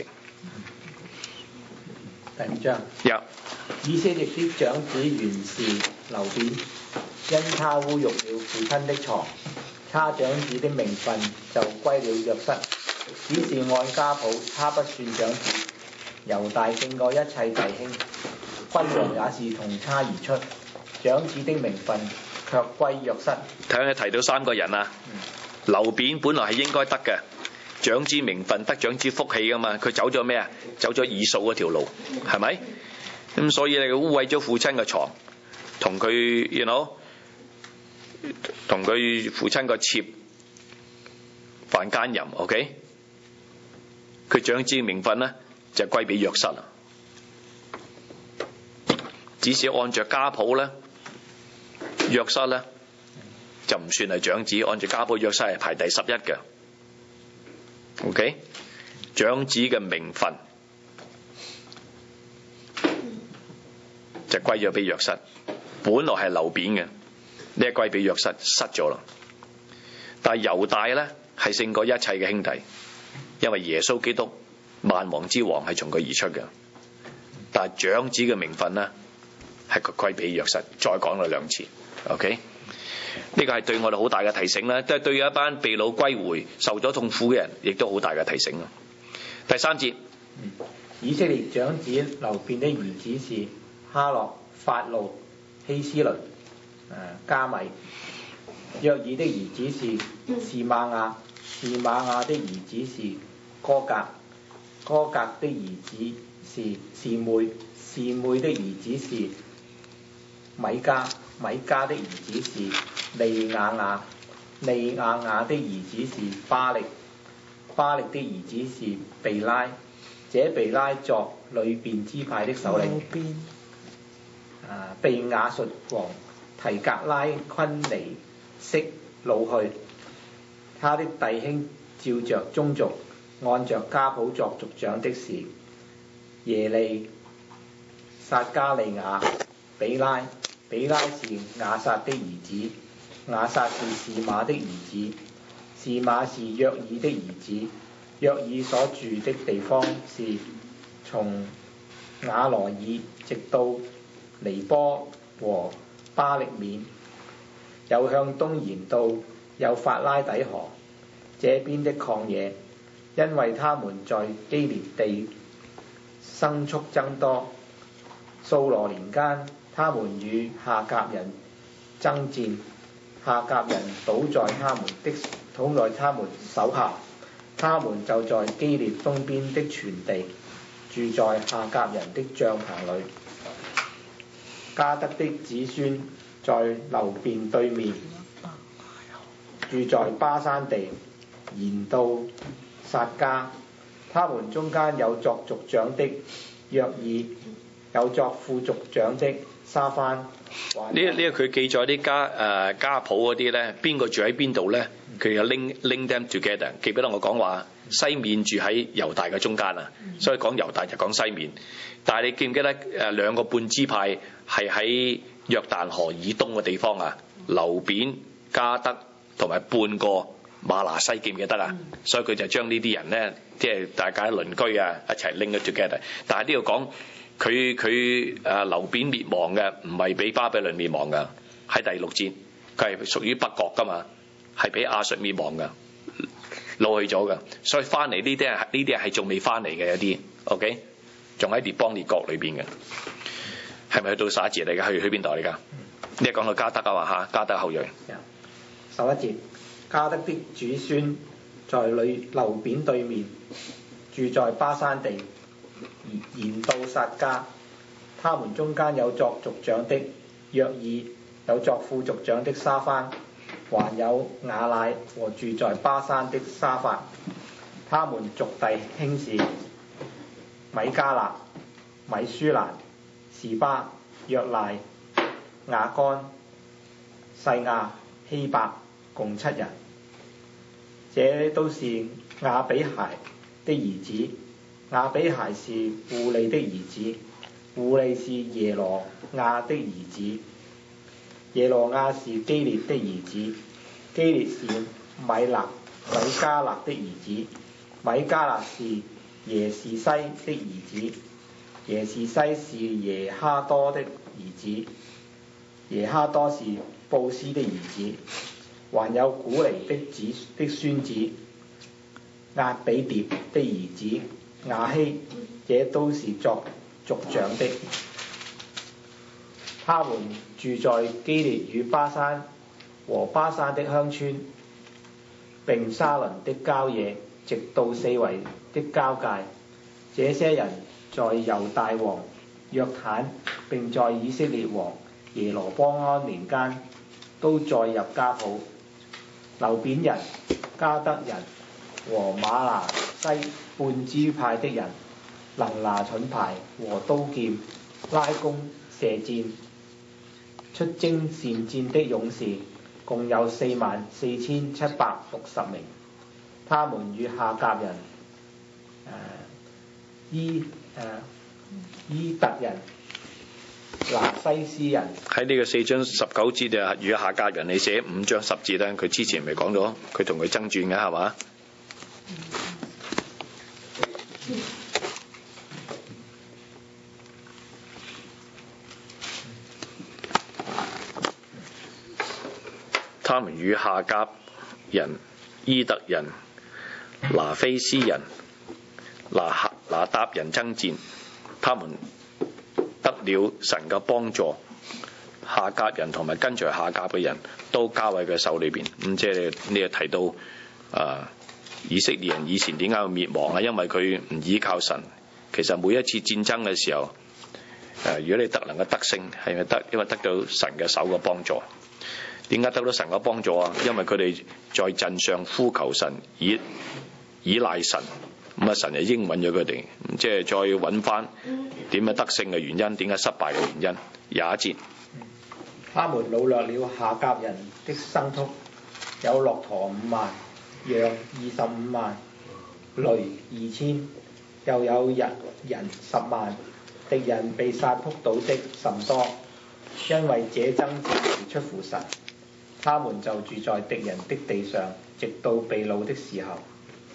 第五章， Yeah. 以色列的長子原是流便，因他污辱了父親的床，他長子的名分就歸了約瑟，只是按家譜，他不算長子。猶大勝過一切弟兄，君王也是從他而出，長子的名分卻歸約瑟。 睇下你提到三個人啊，流便本來係應該得嘅。長子名分得長子福氣噶嘛，佢走咗咩啊？走咗以掃嗰條路，係咪？咁所以你污穢咗父親嘅床，同佢，you know，同佢父親個妾犯奸淫 ，OK？ 佢長子名分咧就歸俾約瑟啦。只是按着家譜咧，約瑟咧就唔算係長子，按照家譜約瑟係排第十一嘅。OK， 長子嘅名分就歸咗俾約瑟，本來係流便嘅，呢一歸俾約瑟，失咗啦。但係猶大咧係勝過一切嘅兄弟，因為耶穌基督萬王之王係從佢而出嘅。但係長子嘅名分咧係佢歸俾約瑟，再講咗兩次。OK。呢個係對我哋好大嘅提醒啦，都係對一班被擄歸回、受咗痛苦嘅人，亦都好大嘅提醒咯。第三節， 以色列長子流便的兒子是哈諾、法路、希斯倫、誒加米。約爾的兒子是示瑪雅，示瑪雅的兒子是哥格，哥格的兒子是示每，示每的兒子是米迦，米迦的兒子是利亞雅，利亞雅的兒子是巴力，巴力的兒子是毗拉，這這比拉作流便支派的首領，啊，被亞述王提格拉昆尼色擄去。他的弟兄照着宗族，按着家譜作族長的是耶利、撒加利亞、比拉。比拉是亞薩的兒子，亞薩是士馬的兒子，士馬是約爾的兒子。約爾所住的地方是從雅羅爾直到尼波和巴力免，又向東延到幼發拉底河這邊的曠野，因為他們在基列地牲畜增多。掃羅年間，他們與夏甲人爭戰，夏甲人倒在他們的倒在他們手下，他們就在基列東邊的全地住在夏甲人的帳棚裏。迦得的子孫在流便對面，住在巴山地，延到撒迦。他們中間有作族長的約爾，有作副族長的沙番。 呢呢個佢記載啲家誒家譜嗰啲咧，邊個住喺邊度咧？佢有 link link them together。記唔記得我講話西面住喺猶大嘅中間啊？所以講猶大就講西面。但係你記唔記得誒兩個半支派係喺約旦河以東嘅地方啊？流便、迦得同埋半個馬拿西，記唔記得啊？所以佢就將呢啲人咧，即係大家鄰居啊一齊 link 咗 together。但係呢度講。佢佢誒流便滅亡嘅，唔係俾巴比倫滅亡嘅，喺第六節，佢係屬於北國噶嘛，係俾亞述滅亡嘅，擄去咗嘅，所以翻嚟呢啲係呢啲係仲未翻嚟嘅有啲 ，OK， 仲喺列邦列國裏邊嘅，係咪去到十一節嚟㗎？去去邊度嚟㗎？你係講到迦得啊嘛嚇，迦得後裔。 十一節，迦得的子孫在裏流便對面，住在巴山地。延到撒迦，他們中間有作族長的約爾，有作副族長的沙番，還有雅乃和住在巴山的沙法。他們族弟兄是米迦勒、米舒蘭、示巴、約賴、亞干、細亞、希伯，共七人。這都是亞比孩的兒子。亞比孩是戶利的兒子，戶利是耶羅亞的兒子，耶羅亞是基列的兒子，基列是米勒米迦勒的兒子，米迦勒是耶士西的兒子，耶士西是耶哈多的兒子，耶哈多是布斯的兒子，還有古尼的子的孫子押比迭的兒子亞希，這都是作族長的。他們住在基列與巴山和巴山的鄉村，並沙倫的郊野，直到四圍的交界。這些人在猶大王約坦，並在以色列王耶羅波安年間，都載入家譜。流便人、迦得人和馬拿西半支派的人，能拿盾牌和刀劍，拉弓射箭，出征善戰的勇士，共有四萬四千七百六十名。他們與夏甲人、呃、伊誒、呃、伊特人、拿西斯人。喺呢個四章十九節啊，與夏甲人，你寫五章十節咧，佢之前咪講咗佢同佢爭轉嘅係嘛？他們與夏甲人、伊特人、拿菲斯人、拿拿答人爭戰，他們得了神嘅幫助。夏甲人同埋跟隨夏甲嘅人都交喺佢手裏邊。咁即係你又提到啊、呃，以色列人以前點解會滅亡啊？因為佢唔依靠神。其實每一次戰爭嘅時候，誒、呃，如果你得能夠得勝，係咪得？因為得到神嘅手嘅幫助。點解得到神嘅幫助啊？因為佢哋在陣上呼求神，依依賴神， 咁啊神就應允咗佢哋，即係再揾翻點樣得勝嘅原因，點解失敗嘅原因。廿一節， 他們擄掠了夏甲人的牲畜，有駱駝五萬，羊二十五萬，驢二千，又有人人十萬。敵人被殺撲倒的甚多，因為這爭戰是出乎神。他們就住在敵人的地上，直到被擄的時候。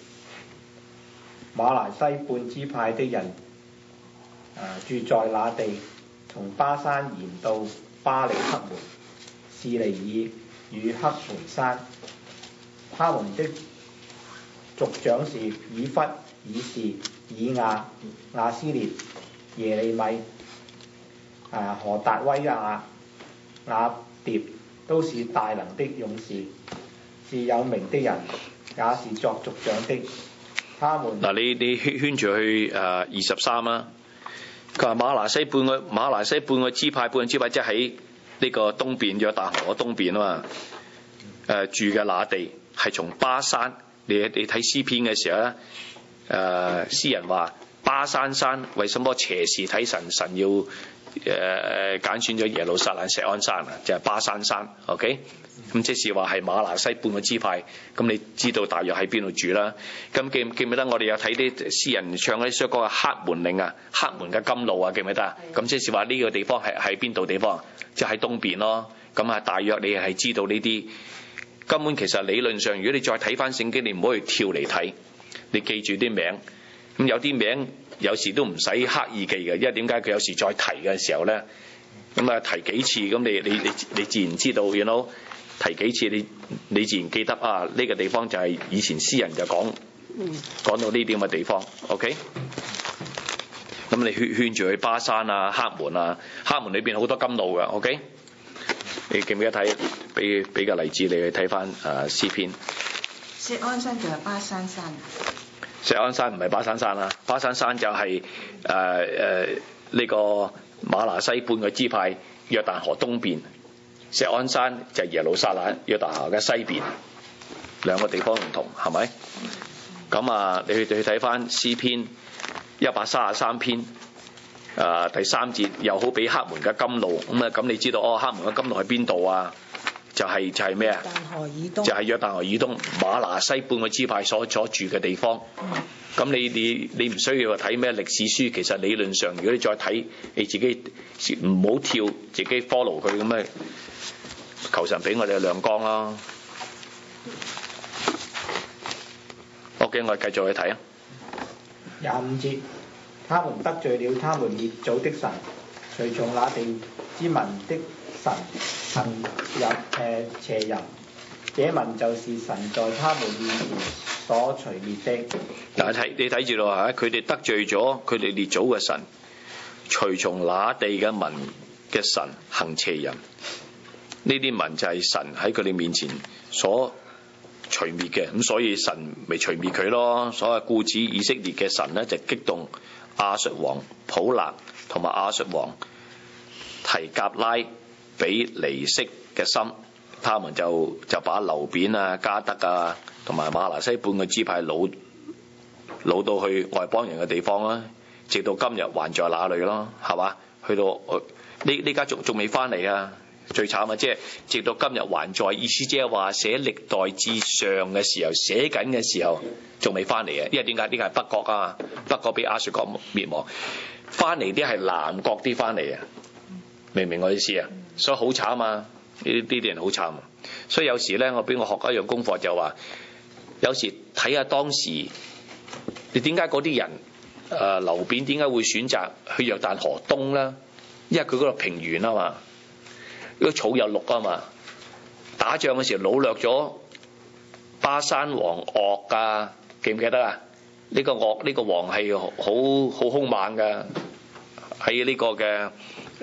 馬拿西半支派的人、呃、住在那地，從巴山延到巴里克門、士尼爾與黑門山。他們的族長是以弗、以士、以亞、亞斯列、耶利米、啊、何達威亞、雅蝶，都是大能的勇士，是有名的人，也是作族長的。他們嗱，你你圈圈住去誒二十三啦。佢話馬拿西半個馬拿西半個支派，半個支派即係喺呢個東邊約旦河嘅東邊啊嘛。誒、呃、住嘅那地係從巴山，你你睇詩篇嘅時候咧，誒、呃、詩人話巴山山為什麼斜視睇神？神要誒誒揀選咗耶路撒冷錫安山啊，就係、是、巴山山。OK。咁即是話係馬拿西半個支派，咁你知道大約喺邊度住啦。咁記唔記唔記得我哋有睇啲詩人唱嗰啲詩歌啊？黑門嶺啊，黑門嘅甘露啊，記唔記得啊？咁即是話呢個地方係喺邊度地方？就喺東邊咯。咁啊，大約你係知道呢啲。根本其實理論上，如果你再睇翻聖經，你唔好去跳嚟睇，你記住啲名。咁有啲名有時都唔使刻意記嘅，因為點解佢有時再提嘅時候咧，咁啊提幾次，咁你你你你自然知道，you know。提幾次你你自然記得啊！呢、這個地方就係以前詩人就講講到呢啲咁嘅地方 ，OK？咁你圈圈住去巴山啊、黑門啊，黑門裏邊好多甘露㗎 ，OK？你記唔記得睇？俾俾個例子你去睇翻誒詩篇。 錫安山就係巴山山。 錫安山唔係巴山山啦，巴山山就係誒誒呢個馬拿西半個支派約旦河東邊。錫安山就係耶路撒冷約旦河嘅西邊，兩個地方唔同，係咪？咁啊，你去去睇翻詩篇一百三十三篇，啊、呃、第三節又好比黑門嘅甘露，咁啊咁你知道哦，黑門嘅甘露喺邊度啊？就係、是、就係、是、咩啊？就係約旦河以東馬拿西半個支派所所住嘅地方。咁你你你唔需要睇咩歷史書，其實理論上如果你再睇，你自己唔好跳，自己 follow 佢咁啊，求神俾我哋亮光啦。OK，我哋繼續去睇啊。 廿五節，他們得罪了他們列祖的神，隨從那地之民的神行淫誒邪淫，這民就是神在他們面前所除滅的。 嗱，睇你睇住咯嚇，佢哋得罪咗佢哋列祖嘅神，隨從那地嘅民嘅神行邪淫。呢啲民就係神喺佢哋面前所除滅嘅，咁所以神咪除滅佢咯。所謂故此以色列嘅神咧，就激動亞述王普勒同埋亞述王提甲拉比尼色嘅心，他們就就把流便啊、加德啊同埋馬拿西半個支派擄擄到去外邦人嘅地方啦，直到今日還在那裏咯，係嘛？去到呢呢家仲仲未翻嚟啊！最慘啊！即係直到今日還在，意思即係話寫歷代志上嘅時候，寫緊嘅時候仲未翻嚟啊！因為點解？呢個係北國啊，北國俾亞述國滅亡，翻嚟啲係南國啲翻嚟啊！明唔明我意思啊？所以好慘啊！呢啲啲人好慘啊！所以有時咧，我俾我學一樣功課就話，有時睇下當時你點解嗰啲人誒流便點解會選擇去約旦河東咧？因為佢嗰度平原啊嘛。呢個草有綠啊嘛，打仗嘅時候擄掠咗巴山王噩噶，記唔記得啊？呢、這個噩呢、這個王係好好兇猛噶，喺呢個嘅誒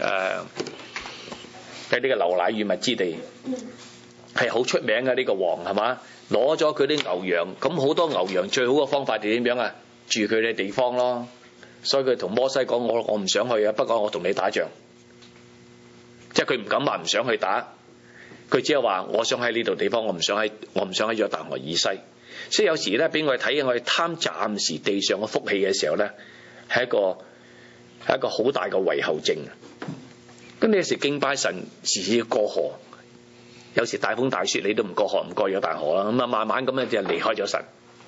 喺呢個流奶與蜜之地係好出名嘅呢、這個王係嘛？攞咗佢啲牛羊，咁好多牛羊最好嘅方法係點樣啊？住佢哋地方咯，所以佢同摩西講：我我唔想去啊，不過我同你打仗。即係佢唔敢話唔想去打，佢只係話我想喺呢度地方，我唔想喺我唔想喺約旦河以西。 所以有時咧，俾我哋睇我哋貪暫時地上嘅福氣嘅時候咧，係一個係一個好大嘅遺後症。咁你有時敬拜神時時要過河，有時大風大雪你都唔過河，唔過咗大河啦。咁啊，慢慢咁樣就離開咗神。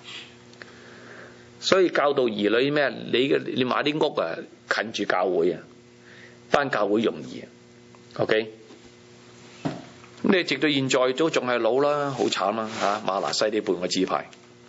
所以教導兒女咩？你嘅你買啲屋啊，近住教會啊，返教會容易。OK， 咁你直到現在都仲係老啦，好慘啦嚇！馬拿西呢半個支派，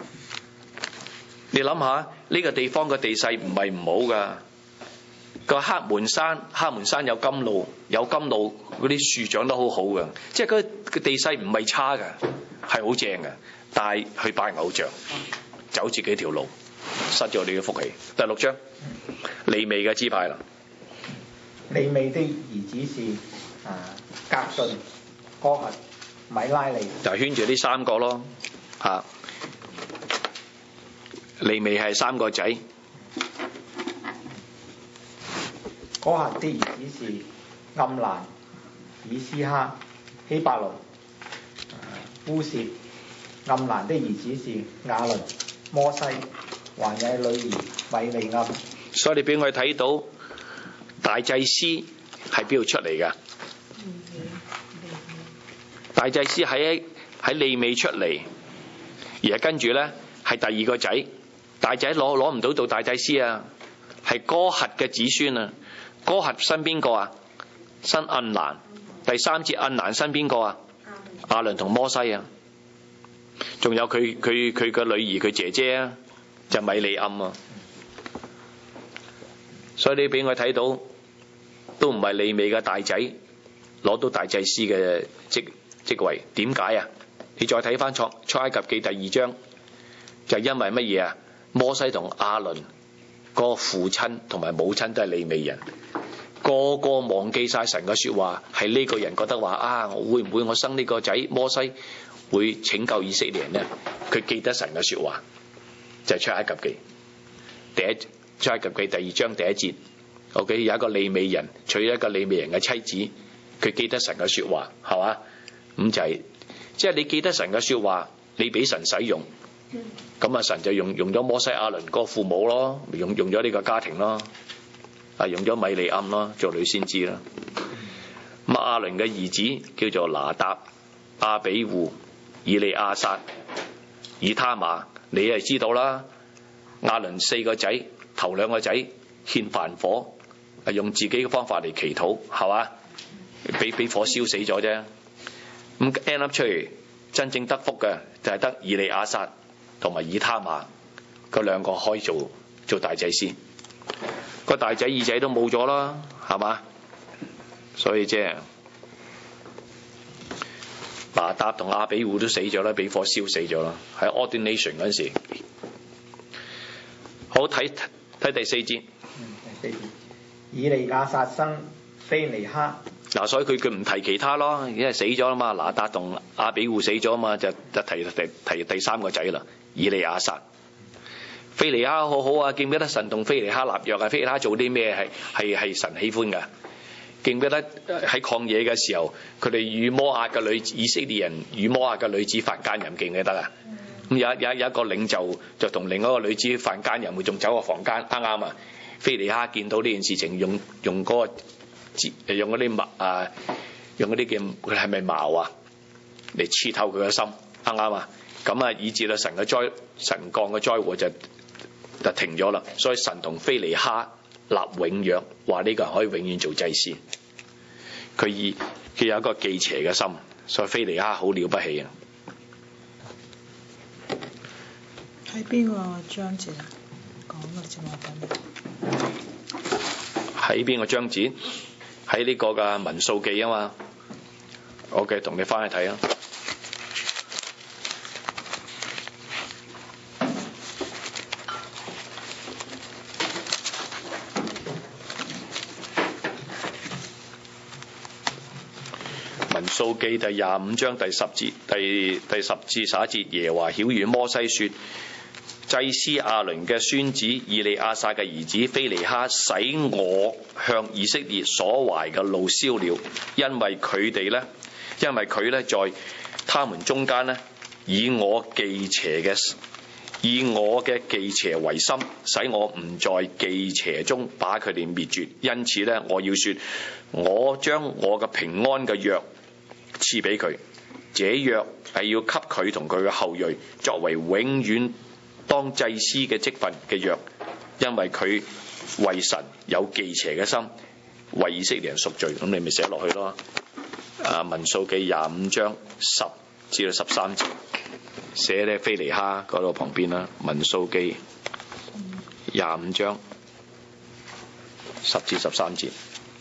你諗下呢個地方嘅地勢唔係唔好噶。個黑門山，黑門山有甘露，有甘露嗰啲樹長得好好嘅，即係佢個地勢唔係差嘅，係好正嘅。但係去拜偶像，走自己條路，失咗你嘅福氣。第六章，利未嘅支派啦。 利未的兒子是啊革順、哥轄、米拉利， 就圈住呢三個咯，嚇。利未係三個仔。 哥轄的兒子是暗蘭、以斯哈、希伯倫、烏涉。暗蘭的兒子是亞倫、摩西，還有女兒米利暗。 所以你俾我睇到大祭司係邊度出嚟㗎？大祭司喺喺利未出嚟，而係跟住咧係第二個仔，大仔攞攞唔到做大祭司啊，係哥轄嘅子孫啊。哥轄生邊個啊？生暗蘭。第三節暗蘭生邊個啊？亞倫同摩西啊。仲有佢佢佢個女兒佢姐姐啊，就米利暗啊。所以你俾我睇到，都唔係利未嘅大仔攞到大祭司嘅職職位。點解啊？你再睇翻創出埃及記第二章，就係因為乜嘢啊？摩西同亞倫個父親同埋母親都係利未人，個個忘記晒神嘅說話，係呢個人覺得話啊，會唔會我生呢個仔摩西會拯救以色列人呢？佢記得神嘅說話，就係、是、出埃及記第一出埃及記第二章第一節。OK， 有一個利未人娶咗一個利未人嘅妻子，佢記得神嘅說話，係嘛？咁就係、是，即係你記得神嘅說話，你俾神使用，咁啊神就用用咗摩西亞倫個父母咯，用用咗呢個家庭咯，啊用咗米利暗咯做女先知啦。咁亞倫嘅兒子叫做拿答、亞比戶、以利亞撒、以他瑪，你係知道啦。亞倫四個仔，頭兩個仔獻燔火，係用自己嘅方法嚟祈禱，係嘛？俾俾火燒死咗啫。咁 end up 出嚟，真正得福嘅就係得以利亞撒同埋以他瑪嗰兩個可以做做大祭司。個大仔二仔都冇咗啦，係嘛？所以即係拿答同亞比戶都死咗啦，俾火燒死咗啦。喺 ordination 嗰陣時，好睇睇第四節。 嗯，第四節，以利亞撒生菲尼哈。 嗱，所以佢佢唔提其他咯，因為死咗啦嘛。拿答同亞比戶死咗啊嘛，就就提提提第三個仔啦，以利亞撒。菲尼哈好好啊，記唔記得神同菲尼哈立約啊？菲尼哈做啲咩係係係神喜歡㗎？記唔記得喺曠野嘅時候，佢哋與摩押嘅女以色列人與摩押嘅女子犯奸淫，記唔記得啊？咁有有有一個領袖就同另外一個女子犯奸淫，佢仲走個房間，啱啱啊？菲尼哈見到呢件事情，用用嗰、那個用嗰啲矛啊，用嗰啲叫佢係咪矛啊，嚟刺透佢嘅心，啱啱啊？咁啊，以致到神嘅災神降嘅災禍就就停咗啦。所以神同菲尼哈立永約，話呢個人可以永遠做祭司。佢以佢有一個忌邪嘅心，所以菲尼哈好了不起啊！ 喺邊個章節啊？講個節目緊喺邊個章節？喺呢個嘅民數記啊嘛。OK，同你翻去睇啊。民數記第廿五章第十節，第第十至十一節，耶和華曉諭摩西說：祭司亞倫嘅孫子以利亞撒嘅兒子菲尼哈，使我向以色列所懷嘅怒燒了，因為佢哋咧，因為佢咧在他們中間咧以我忌邪嘅以我嘅忌邪為心，使我唔在忌邪中把佢哋滅絕。因此咧，我要說，我將我嘅平安嘅約賜俾佢，這約係要給佢同佢嘅後裔作為永遠當祭司嘅職分嘅約，因為佢為神有忌邪嘅心，為以色列人贖罪。咁你咪寫落去咯。啊，民數記廿五章十至到十三節，寫咧菲尼哈嗰度旁邊啦。民數記廿五章十至十三節。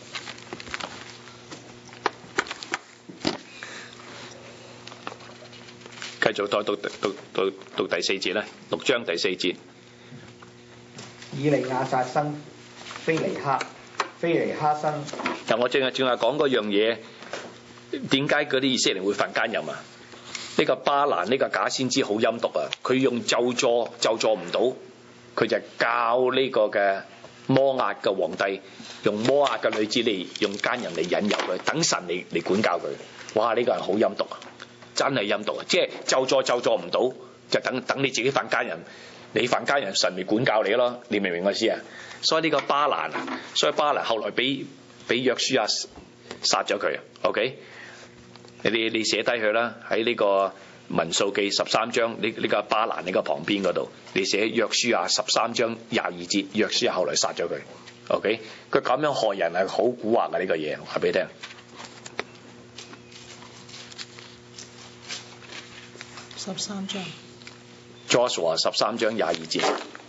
繼續再讀讀讀讀讀第四節啦，六章第四節。 以利亞撒生菲尼哈，菲尼哈生。 但我正係正係講嗰樣嘢，點解嗰啲以色列人會犯奸淫啊？呢個巴蘭呢個假先知好陰毒啊！佢用咒詛咒詛唔到，佢就教呢個嘅摩押嘅皇帝用摩押嘅女子嚟用奸淫嚟引誘佢，等神嚟嚟管教佢。哇！呢個人好陰毒啊！真係陰毒啊！即係咒詛咒詛唔到，就等等你自己犯奸淫，你犯奸淫神咪管教你咯？你明唔明我意思啊？所以呢個巴蘭啊，所以巴蘭後來俾俾約書亞殺咗佢啊。OK， 你你寫低佢啦，喺呢個民數記十三章呢呢個巴蘭呢個旁邊嗰度，你寫約書亞十三章廿二節，約書亞後來殺咗佢。OK， 佢咁樣害人係好蠱惑嘅呢個嘢，話俾你聽。 十三章 Joshua 十三章廿二節，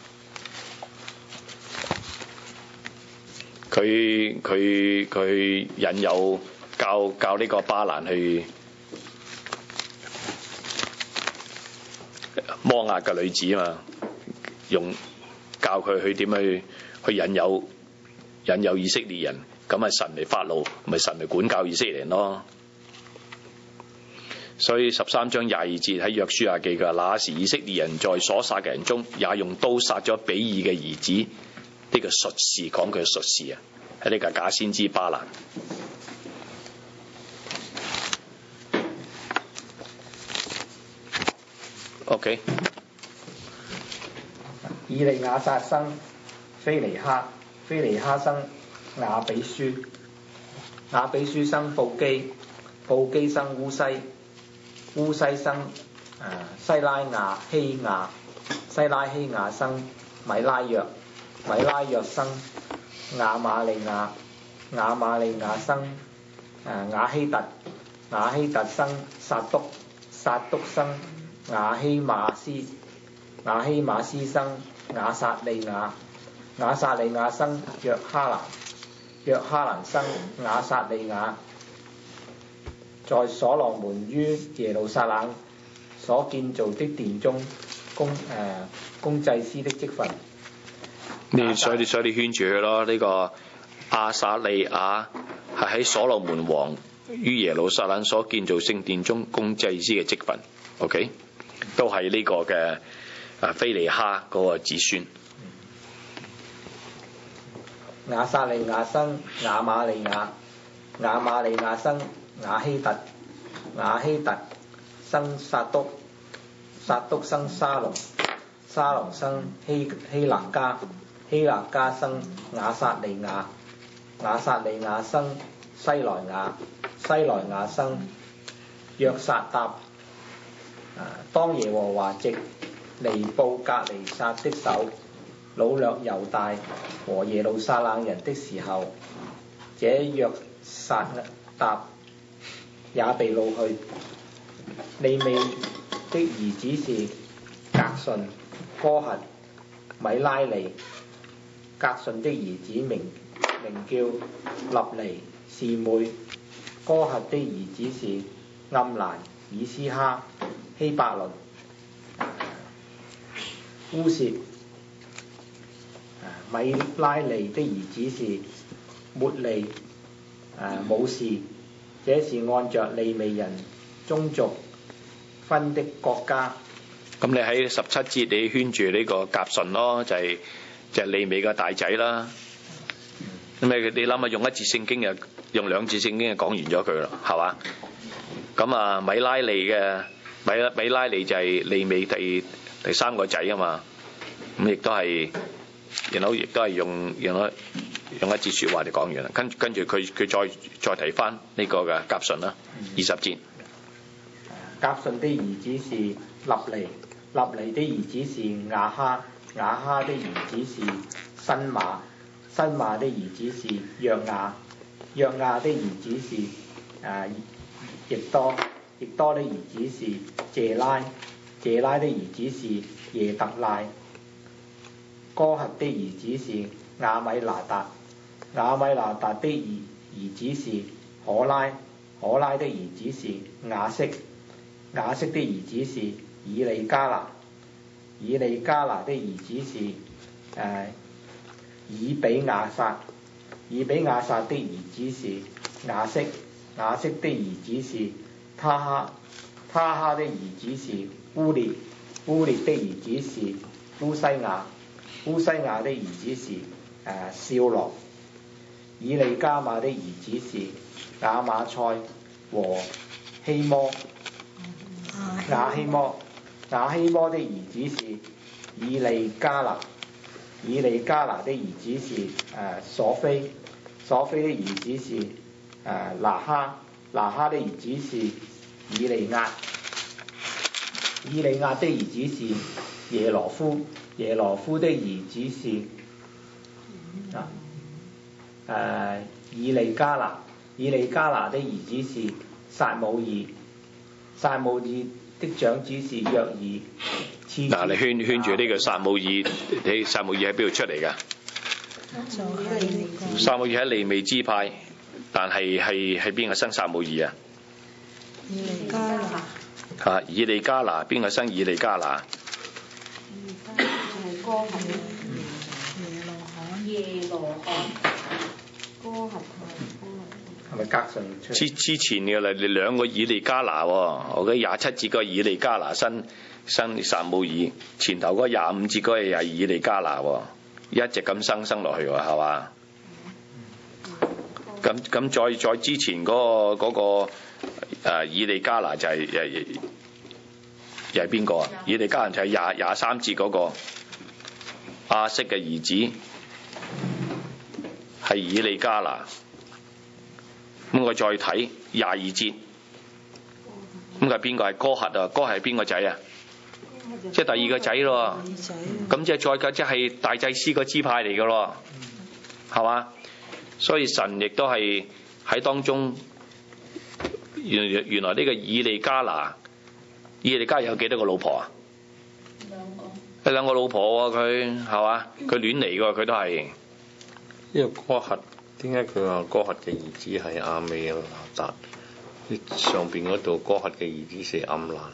佢佢佢引誘教教呢個巴蘭去摩押嘅女子啊嘛，用教佢去點去去引誘引誘以色列人，咁啊神嚟發怒，咪神嚟管教以色列人咯。所以十三章廿二節喺約書亞記嘅，那時以色列人在所殺嘅人中，也用刀殺咗比爾嘅兒子。呢、這個術士講佢嘅術士啊，喺呢個假先知巴蘭。OK， 以利亞撒生菲尼哈，菲尼哈生雅比書，雅比書生布基，布基生烏西。烏西生誒西拉亞希亞，西拉希亞生米拉約，米拉約生亞瑪利亞，亞瑪利亞生誒亞希特，亞希特生撒督，撒督生亞希馬斯，亞希馬斯生亞撒利亞，亞撒利亞生約哈蘭，約哈蘭生亞撒利亞。在所羅門於耶路撒冷所建造的殿中，供誒供祭司的職分。 你所以你所以你圈住佢咯。呢、這個亞撒利亞係喺所羅門王於耶路撒冷所建造聖殿中供祭司嘅職分。OK， 都係呢個嘅啊菲尼哈嗰個子孫。 亞撒利亞生亞瑪利亞，亞瑪利亞生亞希特，亞希特生撒督，撒督生沙龍，沙龍生希希勒家，希勒家生亞撒利亞，亞撒利亞生西萊亞，西萊亞生約撒答。當耶和華藉尼布甲尼撒的手擄掠猶大和耶路撒冷人的時候，這約撒答也被擄去。利未的兒子是革順、哥轄、米拉利。革順的兒子名名叫立尼、示每。哥轄的兒子是暗蘭、以斯哈、希伯倫、烏薛。米拉利的兒子是抹利、誒武士。這是按着利未人宗族分的國家。 咁你喺十七節你圈住呢個革順咯，就係、是、就係、是、利未嘅大仔啦。咁你你諗下用一節聖經就用兩節聖經就講完咗佢啦，係嘛？咁啊米拉利嘅米拉米拉利就係利未第第三個仔啊嘛，咁亦都係，然後亦都係用用一用一節説話就講完啦。跟跟住佢佢再再提翻呢個嘅甲順啦，二十節。 甲順的兒子是立尼，立尼的兒子是亞哈，亞哈的兒子是申馬，申馬的兒子是約亞，約亞的兒子是誒亦多，亦多的兒子是謝拉，謝拉的兒子是耶特賴，哥轄的兒子是亞米拿達，亞米拿達的兒兒子是可拉，可拉的兒子是亞色，亞色的兒子是以利加拿，以利加拿的兒子是誒、呃、以比亞撒，以比亞撒的兒子是亞色，亞色的兒子是他哈，他哈的兒子是烏列，烏列的兒子是烏西亞，烏西亞的兒子是誒、呃、少羅，以利加瑪的兒子是亞馬賽和希摩。亞希摩，亞希摩的兒子是以利加拿，以利加拿的兒子是誒、呃、索菲，索菲的兒子是誒、呃、拿哈，拿哈的兒子是以利亞，以利亞的兒子是耶羅夫，耶羅夫的兒子是啊誒、呃、以利加拿，以利加拿的兒子是撒母耳。撒母耳的長子是約珥。 嗱，你圈圈住呢個撒母耳，你撒母耳喺邊度出嚟㗎？ 就係呢個撒母耳喺利未支派，但係係係邊個生撒母耳啊？ 以利加拿。 嚇，以利加拿，邊個生以利加拿？ 係哥轄耶羅罕。 耶羅罕。 哥轄係係咪甲順出？ 之之前嘅啦，你兩個以利加拿喎，我記得廿七節個以利加拿生生撒母耳，前頭嗰廿五節嗰個又係以利加拿喎，一直咁生生落去喎，係嘛？咁咁再再之前嗰、嗰個嗰、嗰個呃、以利加拿就係又又係邊個啊？以利加拿就係廿廿三節嗰、嗰個亞色嘅兒子係以利加拿。咁我再睇廿二節，咁係邊個？係哥轄啊？哥係邊個仔啊？即係第二個仔咯。咁即係再嘅，即係大祭司個支派嚟嘅咯，係嘛？所以神亦都係喺當中，原原來呢個以利加拿，以利加拿有幾多個老婆啊？ 兩個。 佢兩個老婆喎，佢係嘛？佢亂嚟嘅，佢都係。 呢個哥轄。點解佢話哥轄嘅兒子係亞美拿達？上邊嗰度哥轄嘅兒子是暗蘭、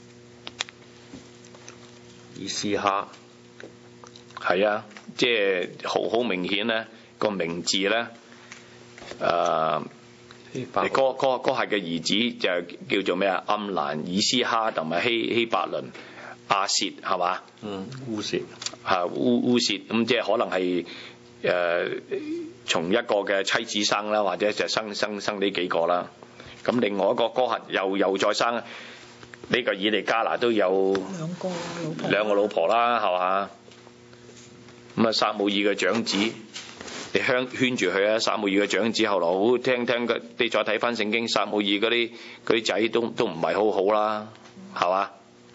以斯哈， 係啊，即係好好明顯咧個名字咧，誒、呃，哥哥哥轄嘅兒子就叫做咩啊？暗蘭、以斯哈同埋希希伯倫、亞薛係嘛？ 嗯，烏薛嚇烏烏薛，咁即係可能係誒。呃從一個嘅妻子生啦，或者就生生生呢幾個啦。咁另外一個哥轄又又再生呢、呢個以利加拿都有兩個老婆，兩個老婆啦，係嘛？咁啊，撒母耳嘅長子，你圈圈住佢啊！撒母耳嘅長子後來好聽聽嘅，你再睇翻聖經，撒母耳嗰啲嗰啲仔都都唔係好好啦，係嘛？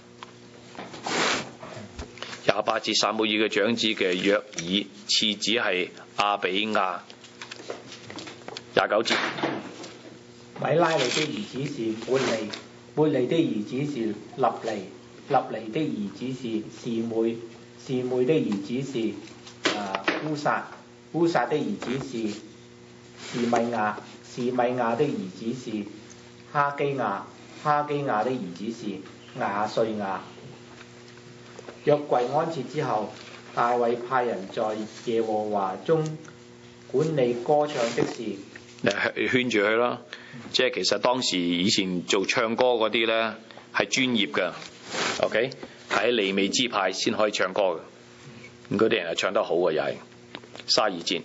廿八節撒母耳嘅長子嘅約珥，次子係亞比亞。廿九節， 米拉利的兒子是抹利，抹利的兒子是立尼，立尼的兒子是示每，示每的兒子是啊烏撒，烏撒的兒子是示米亞，示米亞的兒子是哈基亞，哈基亞的兒子是亞瑞亞。約櫃安設之後，大衛派人在耶和華中管理歌唱的事。 誒圈住佢咯，即係其實當時以前做唱歌嗰啲咧係專業嘅 ，OK，喺利未支派先可以唱歌嘅，咁嗰啲人係唱得好嘅又係。卅二節，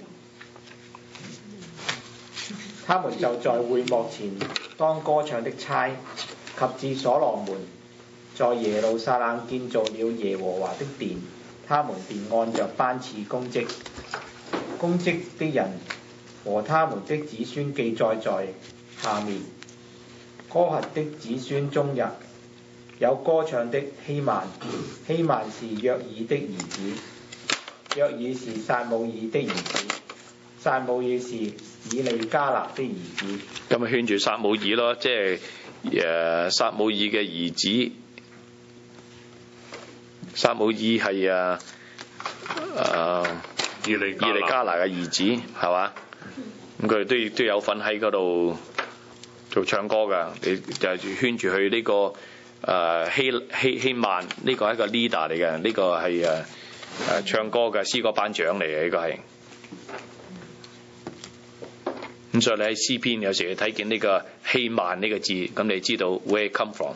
他們就在會幕前當歌唱的差，及至所羅門在耶路撒冷建造了耶和華的殿，他們便按着班次供職。供職的人和他們的子孫記載在下面。哥轄的子孫中日有歌唱的希曼，希曼是約爾的兒子，約爾是撒母耳的兒子，撒母耳是以利加拿的兒子。 咁咪勸住撒母耳咯，即係誒撒母耳嘅兒子，撒母耳係啊誒以利以利加拿嘅兒子係嘛？咁佢哋都亦都有份喺嗰度做唱歌㗎，你就係圈住佢呢個誒、呃、希希希曼，呢、這個係一個 leader 嚟嘅，呢、這個係誒誒唱歌嘅詩歌班長嚟嘅，呢、這個係。咁所以你喺詩篇有時你睇見呢個希曼呢個字，咁你知道 where it come from。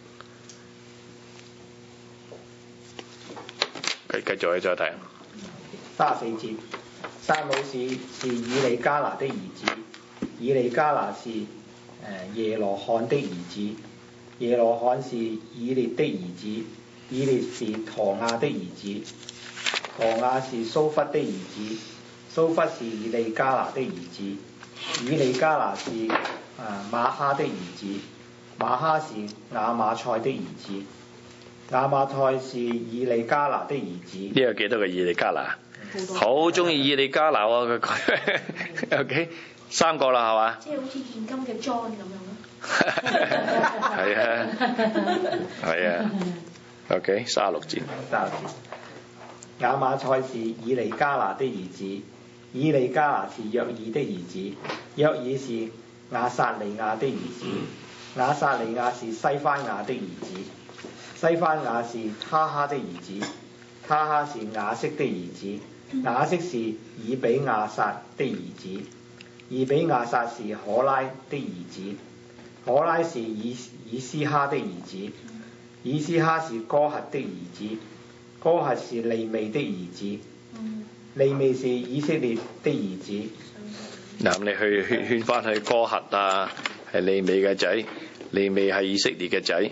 繼繼續去再睇。 三十四節，撒母耳是以利加拿的兒子，以利加拿是耶羅漢的兒子，耶羅漢是以列的兒子，以列是陀亞的兒子，陀亞是蘇弗的兒子，蘇弗是以利加拿的兒子，以利加拿是誒馬哈的兒子，馬哈是亞馬賽的兒子，亞馬賽是以利加拿的兒子。 呢個幾多個以利加拿？好中意以利加拿喎佢。OK。三個啦，係嘛？ 即係好似現今嘅 John 咁樣咯。 係啊，係啊。OK， 三十六節。 三十節。亞馬賽是以利加拿的兒子，以利加拿是約爾的兒子，約爾是亞撒利亞的兒子，亞撒利亞是西番雅的兒子，西番雅是他哈的兒子，他哈是雅色的兒子，雅色是以比亞撒的兒子。以比亞撒是可拉的兒子，可拉是以以斯哈的兒子，以斯哈是哥轄的兒子，哥轄是利未的兒子，利未是以色列的兒子。 嗱，你去勸勸翻去哥轄啊，係利未嘅仔，利未係以色列嘅仔。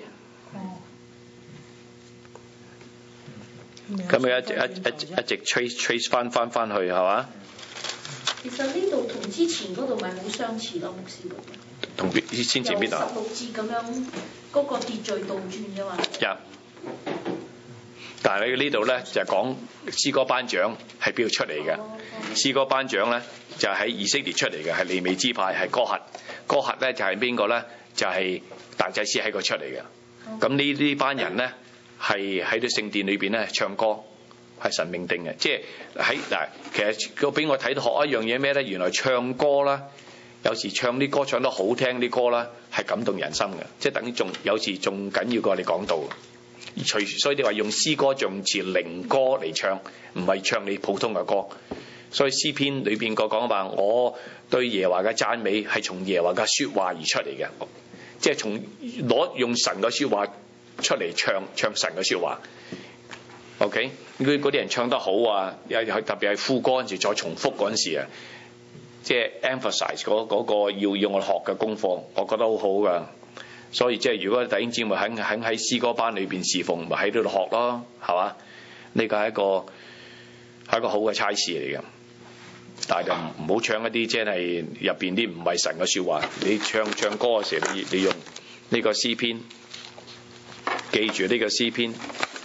咁咪一直一一一直 trace trace 翻翻翻去係嘛？ 其實呢度同之前嗰度咪好相似咯，牧師嗰度。 同邊先前邊度？ 由十六節咁樣嗰、那個秩序倒轉嘅嘛。 一、yeah. 但係你呢度咧就係、是、講詩歌班長係邊度出嚟嘅？詩歌班長咧就係、是、喺以色列出嚟嘅，係利未支派，係哥轄。哥轄咧就係邊個咧？就係、是、大祭司喺個出嚟嘅。咁呢呢班人咧係喺啲聖殿裏邊咧唱歌。係神命定嘅，即係喺嗱，其實佢俾我睇到學一樣嘢咩咧？原來唱歌啦，有時唱啲歌唱得好聽啲歌啦，係感動人心嘅，即係等於仲有時仲緊要過你講道。除所以你話用詩歌頌詞靈歌嚟唱，唔係唱你普通嘅歌。所以詩篇裏邊個講話，我對耶和華嘅讚美係從耶和華嘅説話而出嚟嘅，即係從攞用神嘅説話出嚟唱唱神嘅説話。OK， 嗰啲人唱得好啊，又特別係副歌嗰陣時再重複嗰陣時啊，即係 emphasize 嗰嗰個要要我學嘅功課，我覺得好好噶。所以即係如果弟兄姊妹肯肯喺詩歌班裏邊侍奉，咪喺度學咯，係嘛？呢個係一個係一個好嘅差事嚟嘅。但係就唔好唱一啲即係入邊啲唔係神嘅説話。你唱唱歌嘅時候，你你用呢個詩篇，記住呢個詩篇。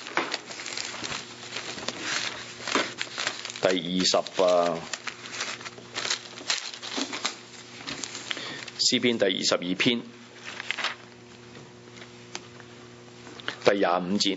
第二十啊，詩篇第二十二篇第廿五節，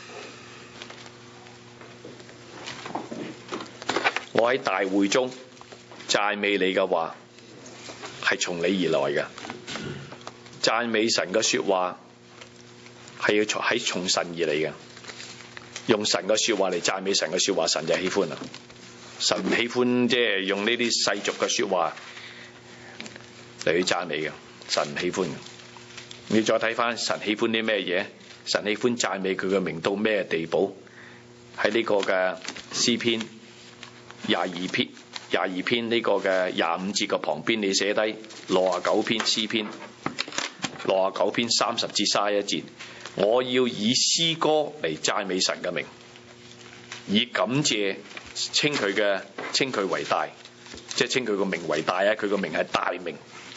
我喺大會中讚美你嘅話係從你而來嘅，讚美神嘅説話係要從喺從神而嚟嘅，用神嘅説話嚟讚美神嘅説話，神就喜歡啦。神唔喜歡即係用呢啲世俗嘅説話嚟去讚美嘅，神唔喜歡嘅。你再睇翻神喜歡啲咩嘢？神喜歡讚美佢嘅名到咩地步？喺呢個嘅詩篇廿二篇廿二篇呢個嘅廿五節嘅旁邊，你寫低六十九篇詩篇六十九篇三十至卅一節， 我要以詩歌嚟讚美神嘅名，以感謝稱佢嘅稱佢為大，即係稱佢個名為大啊！佢個名係大名。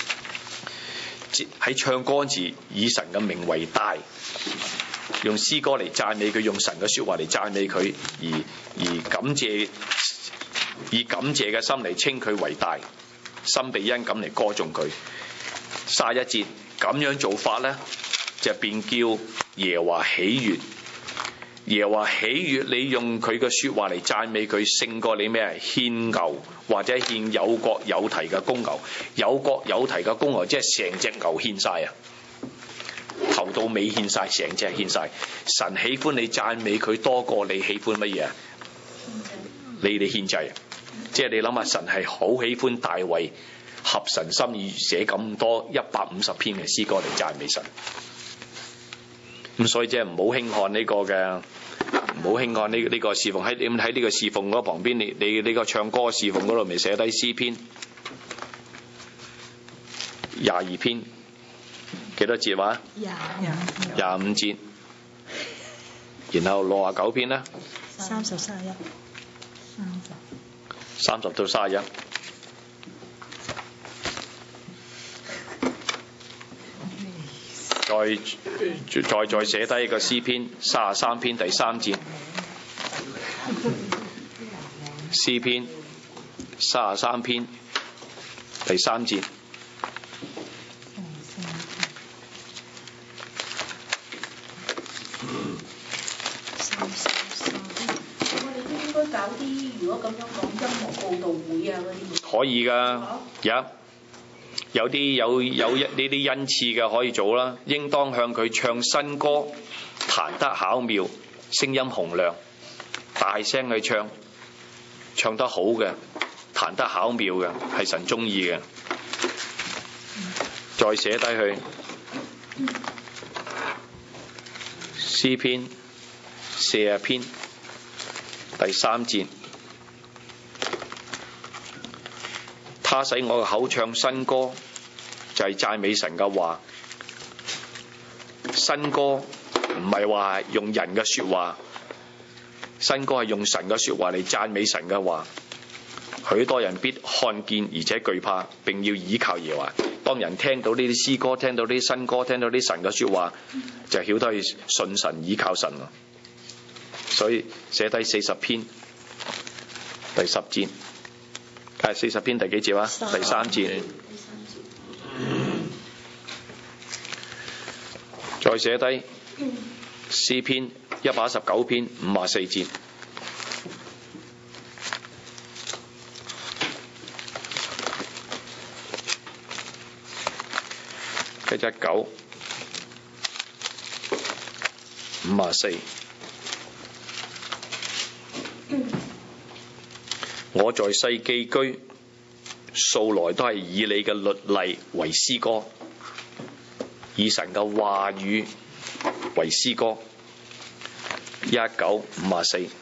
喺唱歌時以神嘅名為大，用詩歌嚟讚美佢，用神嘅說話嚟讚美佢，而而感謝，以感謝嘅心嚟稱佢為大，心被恩感嚟歌頌佢。卅一節咁樣做法咧，就便叫耶和華喜悅。耶和華喜悅你用佢嘅說話嚟讚美佢，勝過你咩？獻牛或者獻有角有蹄嘅公牛。有角有蹄嘅公牛即係成隻牛獻晒啊，頭到尾獻晒，成隻獻晒。神喜歡你讚美佢多過你喜歡乜嘢？你哋獻祭啊！即係你諗下，神係好喜歡大衛合神心意寫咁多一百五十篇嘅詩歌嚟讚美神。咁所以即係唔好輕看呢個嘅，唔好輕看呢呢個侍奉。喺點喺呢個侍奉嗰旁邊，你你呢個唱歌侍奉嗰度未寫低詩篇廿二篇幾多節話？ 廿廿五節，然後六十九篇咧， 三十三十一，三十三十到三十一。再再再寫低個詩篇三十三篇第三節，詩篇三十三篇第三節， 我哋都應該搞啲，如果咁樣講音樂報道會啊嗰啲， 可以㗎，有、yeah.。有啲有有一呢啲恩賜嘅可以做啦，應當向佢唱新歌，彈得巧妙，聲音洪亮，大聲去唱，唱得好嘅，彈得巧妙嘅，係神中意嘅。再寫低去詩篇四十篇第三節。他使我嘅口唱新歌，就係讚美神嘅話。新歌唔係話用人嘅說話，新歌係用神嘅說話嚟讚美神嘅話。許多人必看見而且懼怕，並要倚靠耶和華。當人聽到呢啲詩歌，聽到呢啲新歌，聽到啲神嘅說話，就曉得去信神、倚靠神咯。所以寫低四十篇第十節。係四十篇第幾節啊？第三節。再寫低詩篇一百一十九篇五十四節。一一九五十四。我在世寄居，素來都係以你嘅律例為詩歌，以神嘅話語為詩歌。一九五十四。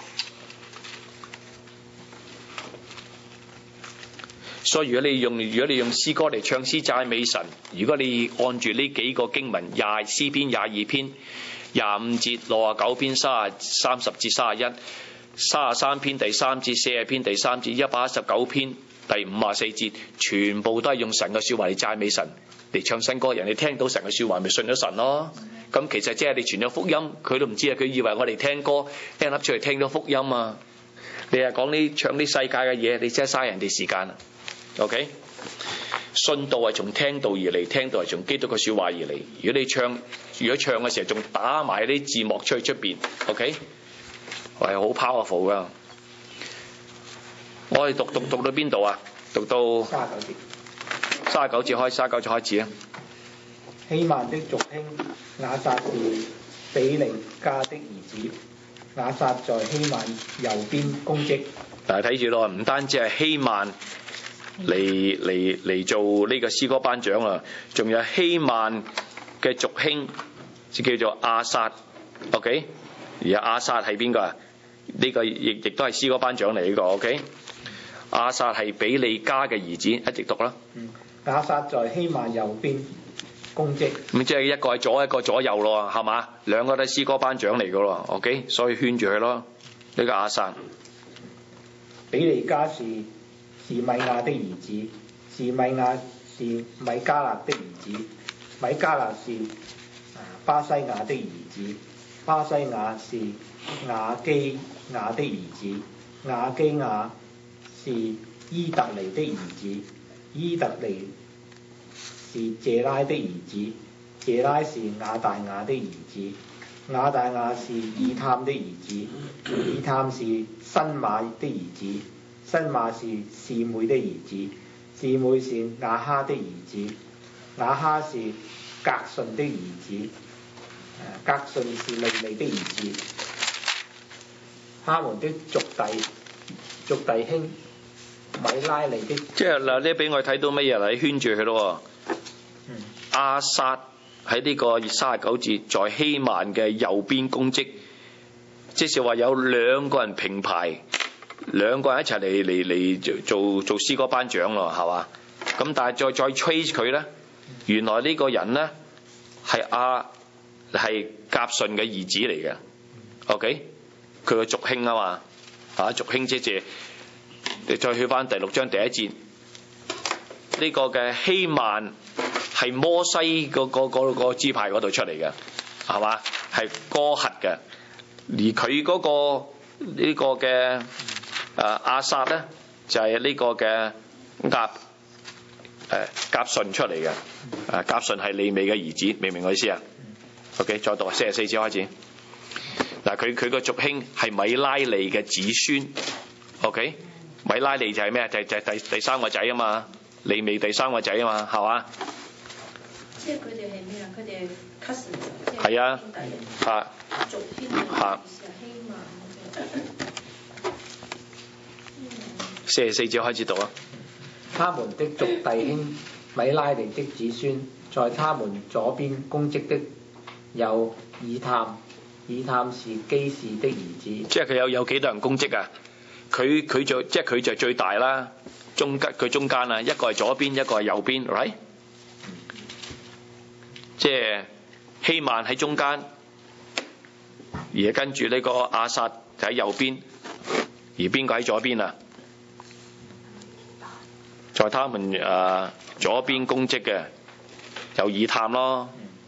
所以如果你用如果你用詩歌嚟唱詩讚美神，如果你按住呢幾個經文，廿詩篇廿二篇廿五節、六十九篇三三十至三十一。三十三篇第三節、四十篇第三節、一百一十九篇第五十四節，全部都係用神嘅說話嚟讚美神，嚟唱新歌。人哋聽到神嘅說話，咪信咗神咯。咁其實即係你傳咗福音，佢都唔知啊。佢以為我哋聽歌聽粒出嚟聽咗福音啊。你係講啲唱啲世界嘅嘢，你真係嘥人哋時間啊。OK， 信道係從聽道而嚟，聽道係從基督嘅說話而嚟。如果你唱，如果唱嘅時候仲打埋啲字幕出去出邊 ，OK。係好 powerful 噶，我哋讀讀讀到邊度啊？讀到三十九節， 三十九節開，三十九節開始啊！ 希曼的族兄亞薩是比利家的兒子，亞薩在希曼右邊供職。 但係睇住咯，唔單止係希曼嚟嚟嚟做呢個詩歌頒獎啊，仲有希曼嘅族兄，就叫做亞薩 ，OK？ 而亞薩係邊個啊？呢、這個亦亦都係詩歌頒獎嚟呢個 ，OK？ 亞薩係比利家嘅兒子，一直讀啦。 嗯，亞薩在希曼右邊， 公職。 咁即係一個係左，一個左右咯，係嘛？兩個都係詩歌班長嚟噶咯 ，OK， 所以圈住佢咯。呢、這個亞薩， 比利加是是米亞的兒子，是米亞是米迦勒的兒子，米迦勒是巴西亞的兒子，巴西亞是亞基亞的兒子，亞基亞是伊特尼的兒子，伊特尼是謝拉的兒子，謝拉是亞大亞的兒子，亞大亞是以探的兒子，以探是新馬的兒子，新馬是示每的兒子，示每是亞哈的兒子，亞哈是革順的兒子，革順是利未的兒子。他們的族弟族弟兄米拉利的， 即係嗱，呢俾我睇到乜嘢？你圈住佢咯。 嗯， 亞薩喺呢個三十九節，在希曼嘅右邊公職，即是話有兩個人平排，兩個人一齊嚟嚟嚟做做詩歌班長咯，係嘛？咁但係再再 trace 佢咧，原來呢個人咧係亞係革順嘅兒子嚟嘅 ，OK， 佢個族兄啊嘛，嚇族兄即係你再去翻第六章第一節，呢、這個嘅希曼係摩西嗰、那個嗰、那個支派嗰度出嚟嘅，係嘛？係哥轄嘅，而佢嗰、那個呢、這個嘅誒亞薩咧就係、是、呢個嘅甲誒甲順出嚟嘅，誒甲順係利未嘅兒子，明唔明我意思啊 ？OK， 再讀四十四節開始。嗱，佢佢個族兄係米拉利嘅子孫 ，OK， 米拉利就係咩？就係就係第第三個仔啊嘛，利未第三個仔啊嘛，係嘛？ 即係佢哋係咩啊？佢哋 cousin， 即係啊， 兄弟， 嚇族兄嚇。 希曼四十四節開始讀啊。 他們的族弟兄米拉利的子孫，在他們左邊公職的有以探，以探是基士的兒子。 即係佢有有幾多人公職啊？佢佢就即係佢就最大啦，中間佢中間啊，一個係左邊，一個係右邊 ，right？即係希曼喺中間，而跟住呢個亞薩就喺右邊，而邊個喺左邊啊？在他們誒、呃、左邊公職嘅有以探咯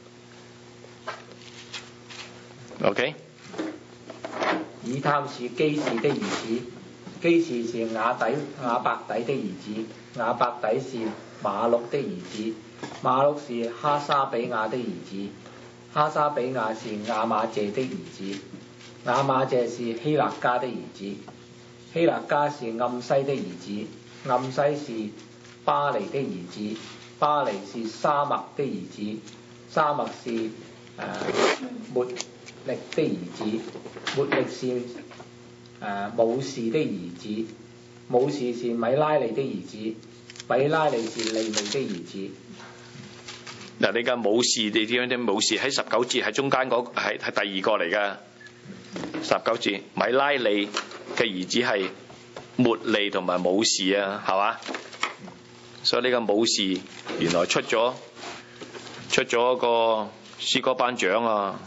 ，OK？ 以探是基士的兒子，基士是雅底雅伯底的兒子，雅伯底是馬錄的兒子，馬錄是哈沙比亞的兒子，哈沙比亞是亞瑪謝的兒子，亞瑪謝是希勒家的兒子，希勒家是暗西的兒子，暗西是巴尼的兒子，巴尼是沙麥的兒子，沙麥是誒、呃、末力的兒子，末力是誒、呃、武士的兒子，武士是米拉利的兒子，米拉利是利未的兒子。 嗱，你嘅武士，你點樣啲武士喺十九節喺中間嗰係係第二個嚟㗎。十九節米拉利嘅兒子係末利同埋武士啊，係嘛？所以呢個武士原來出咗出咗個詩歌班長啊。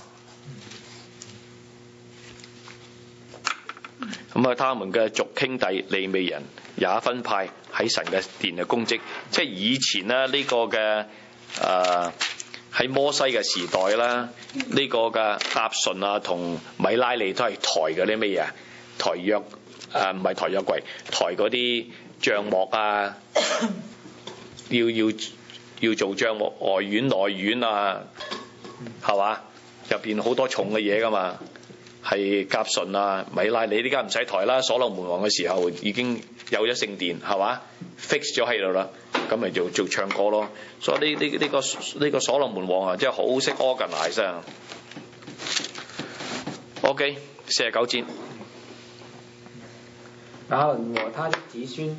咁啊，他們嘅族兄弟利未人也分派喺神嘅殿嘅公職，即係以前咧呢個嘅誒喺摩西嘅時代啦，呢、這個嘅甲順啊同米拉利都係抬嗰啲咩嘢？抬約誒唔係抬約櫃，抬嗰啲帳幕啊，要要要做帳幕外院內院啊，係嘛？入邊好多重嘅嘢噶嘛。係甲順啊、米拉利呢家唔使抬啦，所羅門王嘅時候已經有咗聖殿，係嘛 fix 咗喺度啦，咁咪做做唱歌咯。所以呢呢呢個呢、這個所羅門王啊，真係好識 organize 啊。OK， 四十九節， 亞倫和他的子孫，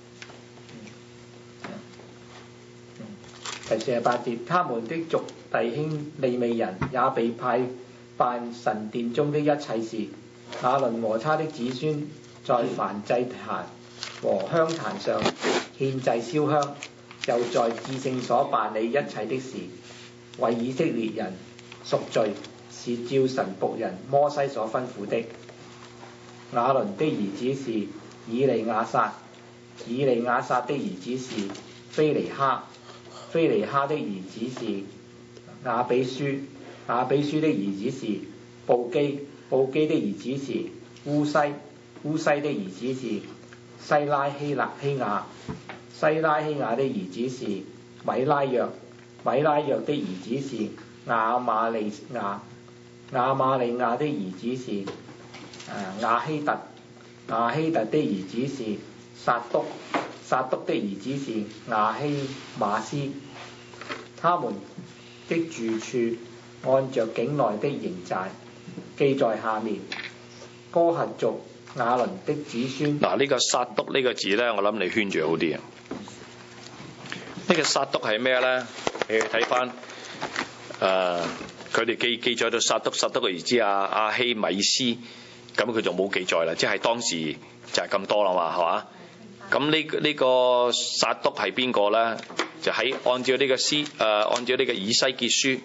第四十八節，他們的族弟兄利未人也被派辦神殿中的一切事。亞倫和他的子孫在燔祭壇和香壇上獻祭燒香，又在至聖所辦理一切的事。 為以色列人贖罪，是照神僕人摩西所吩咐的。亞倫的兒子是以利亞撒，以利亞撒的兒子是非尼哈，非尼哈的兒子是雅比書，雅比書的兒子是布基，布基的兒子是烏西，烏西的兒子是西拉希勒希亞，西拉希亞的兒子是米拉約，米拉約的兒子是亞瑪利亞，亞瑪利亞的兒子是誒亞希特，亞希特的兒子是撒督，撒督的兒子是亞希馬斯。他們的住處按着境內的營寨記在下面。哥轄族亞倫的子孫。 嗱，呢個撒督呢個字咧，我諗你圈住好啲啊。呢個撒督係咩咧？你睇翻誒，佢哋記記載到撒督，撒督嘅兒子阿阿希米斯，咁佢就冇記載啦，即係當時就係咁多啦嘛，係嘛？咁呢呢個撒督係邊個咧？就喺按照呢個詩誒、呃，按照呢個以西結書，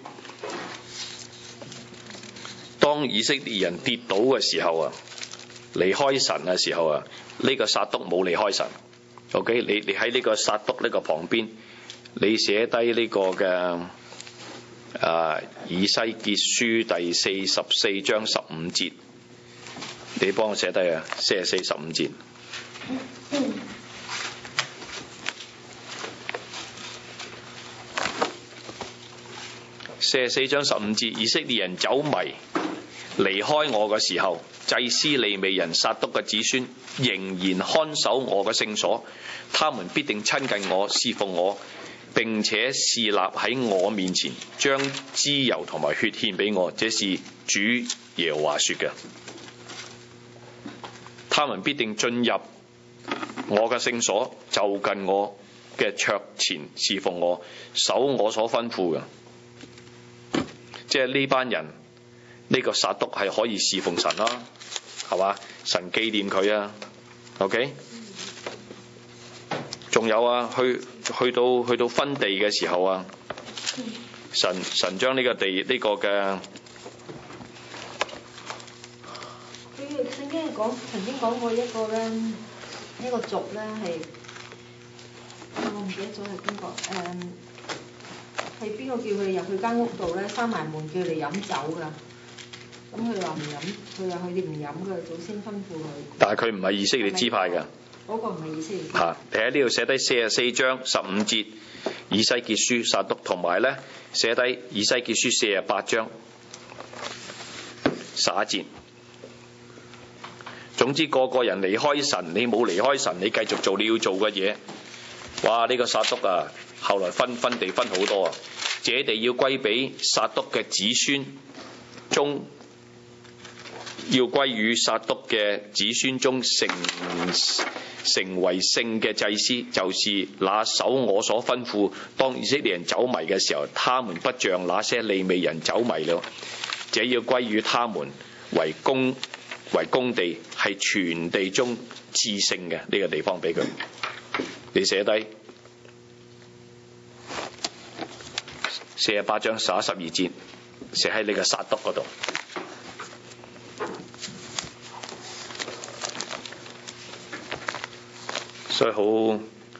當以色列人跌倒嘅時候啊，離開神嘅時候啊，呢、這個撒督冇離開神。OK， 你你喺呢個撒督呢個旁邊，你寫低呢個嘅誒、呃、以西結書第四十四章十五節，你幫我寫低啊，四十四十五節。四十四章十五節，以色列人走迷離開我嘅時候，祭司利未人撒督嘅子孫仍然看守我嘅聖所，他們必定親近我，侍奉我，並且侍立喺我面前，將脂油同埋血獻俾我。這是主耶和華說嘅。他們必定進入我嘅聖所，就近我嘅桌前侍奉我，守我所吩咐嘅。即係呢班人，呢、這個撒督係可以侍奉神啦，係嘛？神紀念佢啊 ，OK？ 仲有啊，去去到去到分地嘅時候啊，神神將呢個地呢、這個嘅， 佢聖經係講曾經講過一個咧，一個族咧係，我唔記得咗係邊個誒。Um, 係邊個叫佢入去間屋度咧？閂埋門叫你飲酒㗎。咁佢話唔飲，佢話佢哋唔飲㗎，祖先吩咐佢。 但係佢唔係以色列支派㗎。 嗰個唔係以色列支派。 嚇！你喺呢度寫低四十四章十五節以西結書撒督，同埋咧寫低以西結書四十八章十一節。總之個個人離開神，你冇離開神，你繼續做你要做嘅嘢。哇！呢、這個撒督啊，後來分分地分好多啊。這地要歸俾撒督嘅子孫中，要歸於撒督嘅子孫中成成為聖嘅祭司，就是那守我所吩咐。當以色列人走迷嘅時候，他們不像那些利未人走迷了。這要歸於他們為公為公地，係全地中至聖嘅呢個地方俾佢。你寫低四十八章十一十二節，寫喺你個撒督嗰度。所以好咁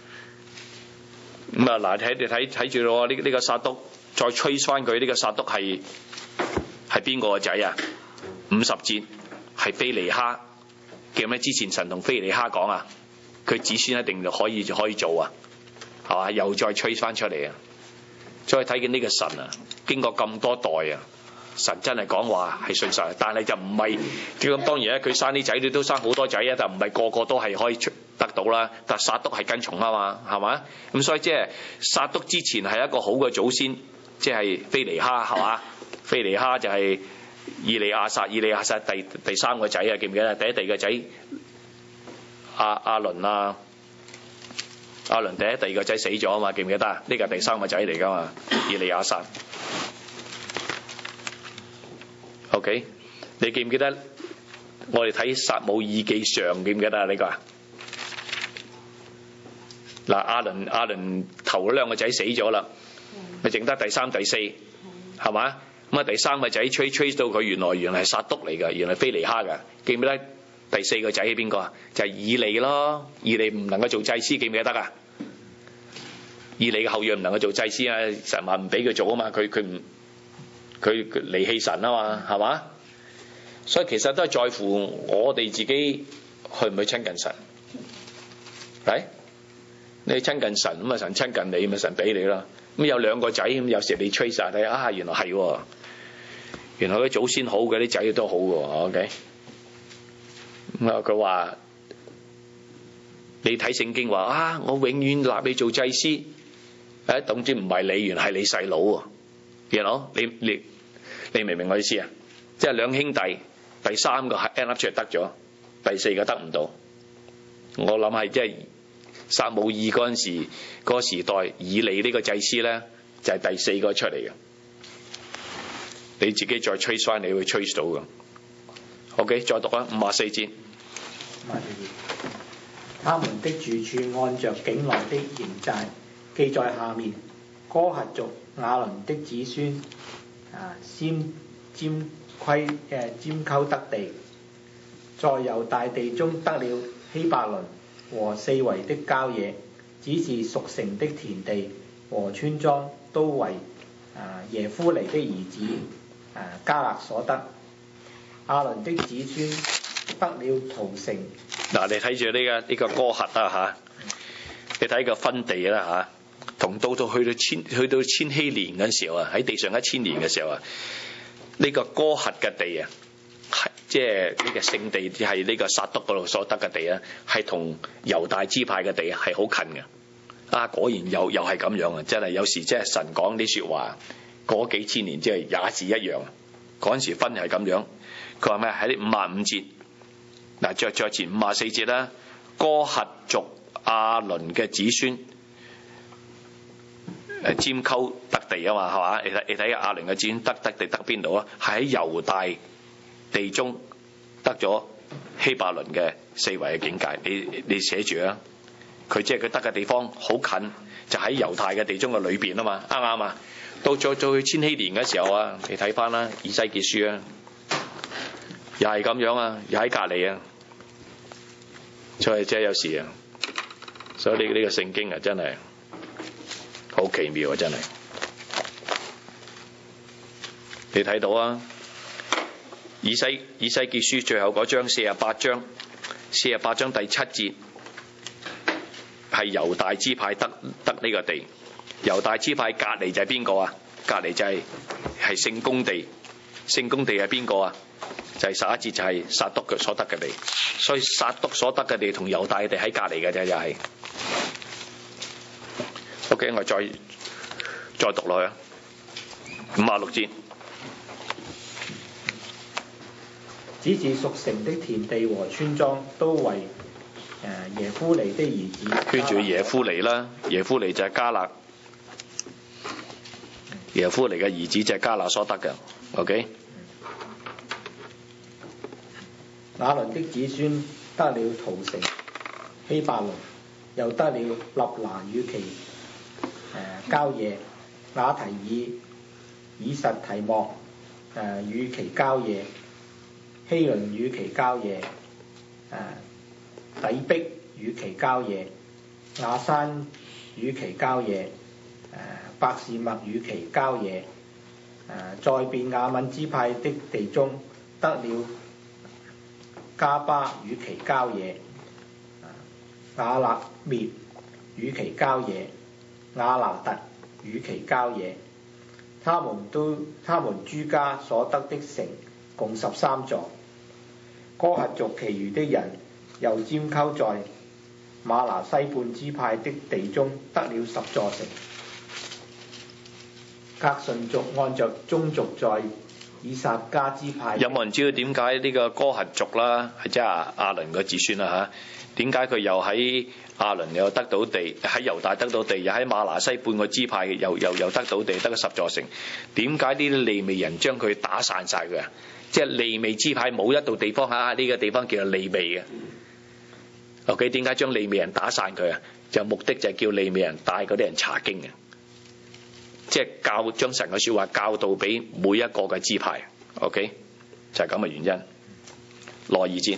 啊！嗱，睇你睇睇住咯，呢呢個撒督再吹翻佢，呢個撒督係係邊個個仔啊？五十節係非尼哈，記唔記得之前神同非尼哈講啊？佢子孫一定就可以就可以做啊，係嘛？又再吹翻出嚟啊！再睇見呢個神啊，經過咁多代啊，神真係講話係信實，但係就唔係咁。當然咧，佢生啲仔女都生好多仔啊，但唔係個個都係可以出得到啦。但撒督係跟從啊嘛，係嘛？咁所以即係撒督之前係一個好嘅祖先，即係非尼哈，係嘛？非尼哈就係以利亞撒，以利亞撒第第三個仔啊，記唔記得？第一第二個仔阿阿倫啊。阿倫第一、第二個仔死咗啊嘛，記唔記得啊？呢個係第三個仔嚟噶嘛，以利亞撒。OK， 你記唔記得？我哋睇撒母耳記上記唔記得啊？呢個啊，嗱，阿倫阿倫頭嗰兩個仔死咗啦， 咪剩得第三、第四，係嘛？咁啊第三個仔吹吹到佢原來原來係撒督嚟㗎，原來非尼哈㗎，記唔記得？第四個仔係邊個啊？就係、是、以利咯，以利唔能夠做祭司，記唔記得啊？以利嘅後裔唔能夠做祭司啊！神話唔俾佢做啊嘛，佢佢唔佢離棄神啊嘛，係嘛？所以其實都係在乎我哋自己去唔去親近神，係你親近神咁啊，神親近你，咪神俾你啦。咁有兩個仔咁，有時你吹晒睇啊，原來係喎，原來佢祖先好嘅啲仔都好喎。OK，咁啊佢話你睇聖經話啊，我永遠立你做祭司。誒，總之唔係你，原來係你細佬喎。you know，你你你明唔明我意思啊？即係兩兄弟，第三個係 end up 出嚟得咗，第四個得唔到。我諗係即係撒母耳嗰陣時嗰個時代，以利呢個祭司咧就係第四個出嚟嘅。你自己再吹翻，你會吹到嘅。OK， 再讀啊，五十四節。 五十四節，他們的住處按着境內的營寨記在下面。哥轄族亞倫的子孫啊，先拈虧誒拈鬮得地，在猶大地中得了希伯倫和四圍的郊野，只是屬城的田地和村莊都為啊耶夫尼的兒子啊迦勒所得。亞倫的子孫得了逃城。 嗱，你睇住呢個呢個哥轄啊嚇，你睇個分地啦嚇。同到到去到千去到千禧年嗰時候啊，喺地上一千年嘅時候啊，呢、這個哥轄嘅地啊，係即係呢個聖地，係呢個撒督嗰度所得嘅地啊，係同猶大支派嘅地係好近嘅。啊，果然又又係咁樣啊！真係有時即係神講啲説話，過幾千年之後也是一樣。嗰陣時分係咁樣。佢話咩？喺啲五十五節，嗱再再前五十四節啦，哥轄族亞倫嘅子孫。誒拈鬮得地啊嘛，係嘛？你睇你睇亞倫嘅子孫得得地得邊度啊？係喺猶大地中得咗希伯倫嘅四圍嘅境界。你你寫住啊，佢即係佢得嘅地方好近，就喺猶太嘅地中嘅裏邊啊嘛，啱唔啱啊？到再再去千禧年嘅時候啊，你睇翻啦，以西結書啊，又係咁樣啊，又喺隔離啊，所以即係有時啊，所以呢呢個聖經啊真係〜好奇妙啊！真係，你睇到啊？以西以西結書最後嗰章四十八章，四十八章第七節係猶大支派得得呢個地。猶大支派隔離就係邊個啊？隔離就係係聖公地。聖公地係邊個啊？就係、是、十一節就係撒督嘅所得嘅地。所以撒督所得嘅地同猶大嘅地喺隔離嘅啫，又係。OK， 我再再讀落去啊，五十六節。 只是屬城的田地和村莊都為誒耶夫尼的兒子。 跟住耶夫尼啦，耶夫尼就係迦勒，耶夫尼嘅兒子就係迦勒所得嘅。OK。 亞倫的子孫得了逃城希伯倫，又得了立拿與其誒郊野，亞提爾、以實提莫誒與其郊野，希倫與其郊野，誒底璧與其郊野，亞山與其郊野，誒伯示麥與其郊野，誒在便雅憫支派的地中得了加巴與其郊野，亞勒篾與其郊野，亞拿突與其郊野，他們都他們諸家所得的城共十三座。哥轄族其餘的人又拈鬮在瑪拿西半支派的地中得了十座城。革順族按着宗族在以撒迦支派。 有冇人知道點解呢個哥轄族啦，係即係亞倫嘅子孫啦嚇？點解佢又喺亞倫又得到地，喺猶大得到地，又喺瑪拿西半個支派又又又得到地，得咗十座城？點解呢啲利未人將佢打散晒佢啊？即係利未支派冇一度地方嚇，呢個地方叫做利未嘅。OK， 點解將利未人打散佢啊？就目的就係叫利未人帶嗰啲人查經嘅。 即係教將神嘅説話教導俾每一個嘅支派。OK， 就係咁嘅原因。羅二節，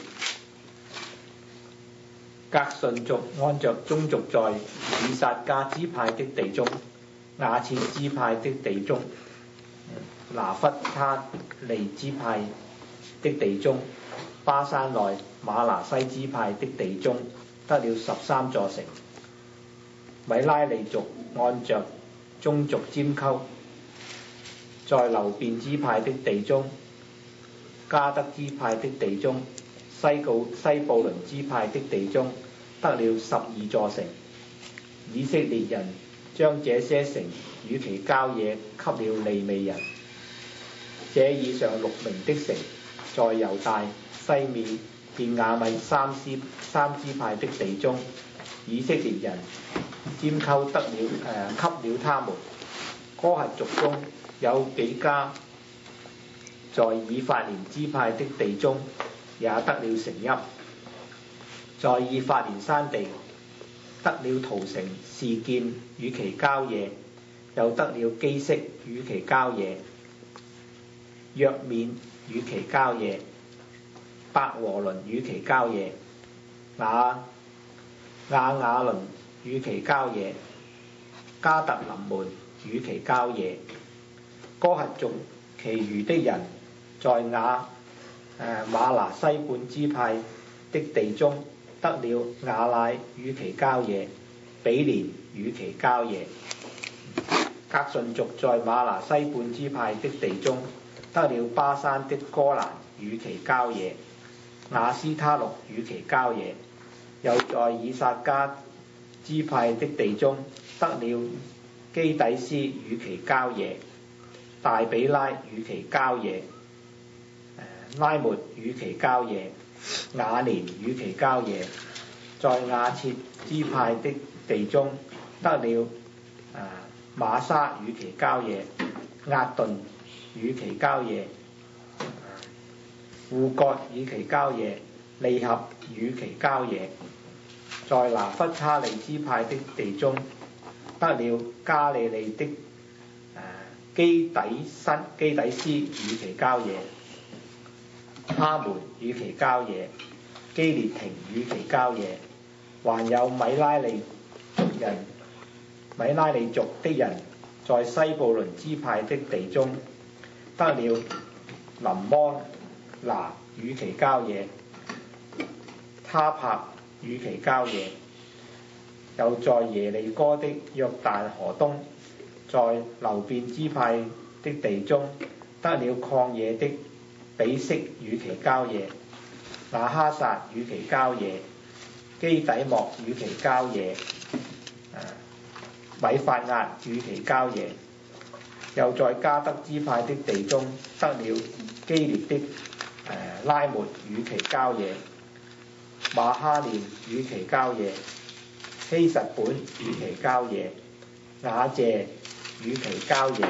革順族按着宗族在以撒家支派的地中，亞設支派的地中，拿弗他利支派的地中，巴山內馬拿西支派的地中，得了十三座城。米拉利族按着宗族拈鬮，在流便支派的地中，迦得支派的地中，西告西布倫支派的地中，得了十二座城。以色列人將這些城與其郊野給了利未人。這以上六名的城，在猶大、西面、便雅憫三支三支派的地中，以色列人拈鬮得了誒、呃、給了他們。哥轄族中有幾家在以法蓮支派的地中，也得了城邑，在以法蓮山地得了逃城示劍與其郊野，又得了基色與其郊野，約緬與其郊野，伯和倫與其郊野，亞亞雅倫與其郊野，迦特林門與其郊野。哥轄族其餘的人，在亞誒瑪拿西半支派的地中，得了亞乃與其郊野，比連與其郊野。革順族在瑪拿西半支派的地中，得了巴山的哥蘭與其郊野，亞斯他錄與其郊野，又在以撒迦支派的地中，得了基底斯與其郊野，大比拉與其郊野，拉末與其郊野，雅年與其郊野，在亞設支派的地中，得了瑪沙與其郊野，押頓與其郊野，戶割與其郊野，利合與其郊野，在拿弗他利支派的地中，得了加利利的基底新基底斯與其郊野，哈門與其郊野，基列亭與其郊野，還有米拉利族人米拉利族的人，在西布倫支派的地中，得了林摩拿與其郊野，他柏與其郊野，又在耶利哥的約旦河東，在流便支派的地中，得了曠野的比色與其郊野，亞哈薩與其郊野，基底莫與其郊野，米法押與其郊野，又在迦得支派的地中，得了基列的拉末與其郊野，馬哈念與其郊野，希實本與其郊野，雅謝與其郊野。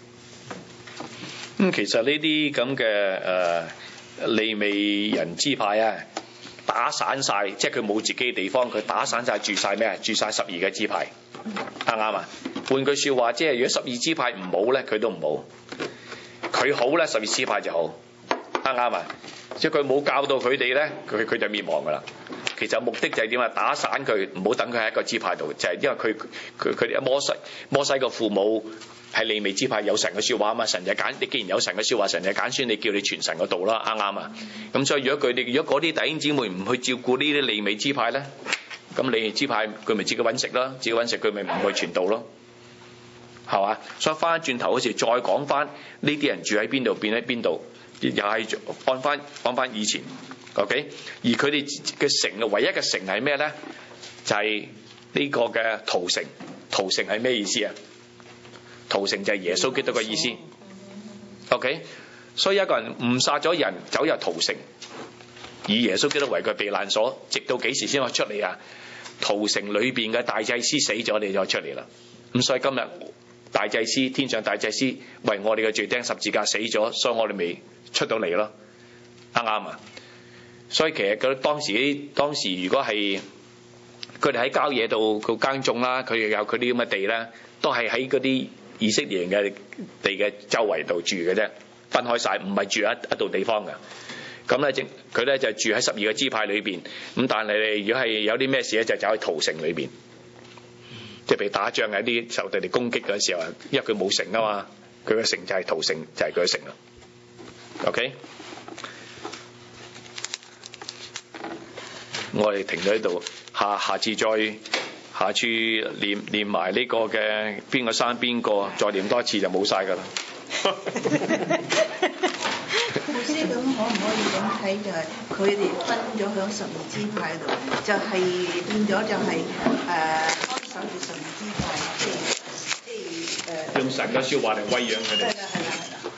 咁其實呢啲咁嘅誒利未人支派啊，打散晒，即係佢冇自己地方，佢打散晒住晒咩啊？住晒十二個支派，啱唔啱啊？換句説話，即係如果十二支派唔好咧，佢都唔好；佢好咧，十二支派就好，啱唔啱啊？即係佢冇教導佢哋咧，佢佢就滅亡噶啦。其實目的就係點啊？打散佢，唔好等佢喺一個支派度，就係、是、因為佢佢佢哋摩西摩西個父母係利未支派，有神嘅説話啊嘛，神就揀你。既然有神嘅説話，神就揀選你，叫你傳神嘅道啦，啱唔啱啊？咁所以如果佢哋如果嗰啲弟兄姊妹唔去照顧呢啲利未支派咧，咁利未支派佢咪自己揾食咯，自己揾食佢咪唔去傳道咯，係嘛？所以翻轉頭嗰時再講翻呢啲人住喺邊度，變喺邊度，又係按翻按翻以前。OK， 而佢哋嘅城唯一嘅城係咩咧？就係、是、呢個嘅逃城。逃城係咩意思啊？逃城就係耶穌基督嘅意思。OK， 所以一個人誤殺咗人，走入逃城，以耶穌基督為佢避難所，直到幾時先可以出嚟啊？逃城裏邊嘅大祭司死咗，你就出嚟啦。咁所以今日大祭司天上大祭司為我哋嘅罪釘十字架死咗，所以我哋未出到嚟咯。啱唔啱啊？所以其實佢當時當時如果係佢哋喺郊野度個耕種啦，佢哋有佢啲咁嘅地啦，都係喺嗰啲以色列人嘅地嘅周圍度住嘅啫，分開晒，唔係住喺一度地方嘅。咁咧，正佢咧就住喺十二個支派裏邊。咁但係如果係有啲咩事咧，就走去屠城裏邊，即係被打仗嘅一啲仇敵嚟攻擊嘅時候，因為佢冇城啊嘛，佢嘅城就係屠城，就係佢嘅城啦。OK， 我哋停咗喺度，下下次再下次念念埋呢個嘅邊個生邊個，再念多一次就冇晒㗎啦。 牧師，咁可唔可以咁睇，就係佢哋分咗響十二支派度，就係、是、變咗就係、是、誒、呃、看守住十二支派，即係即係誒。呃、用神嘅説話嚟餵養佢哋。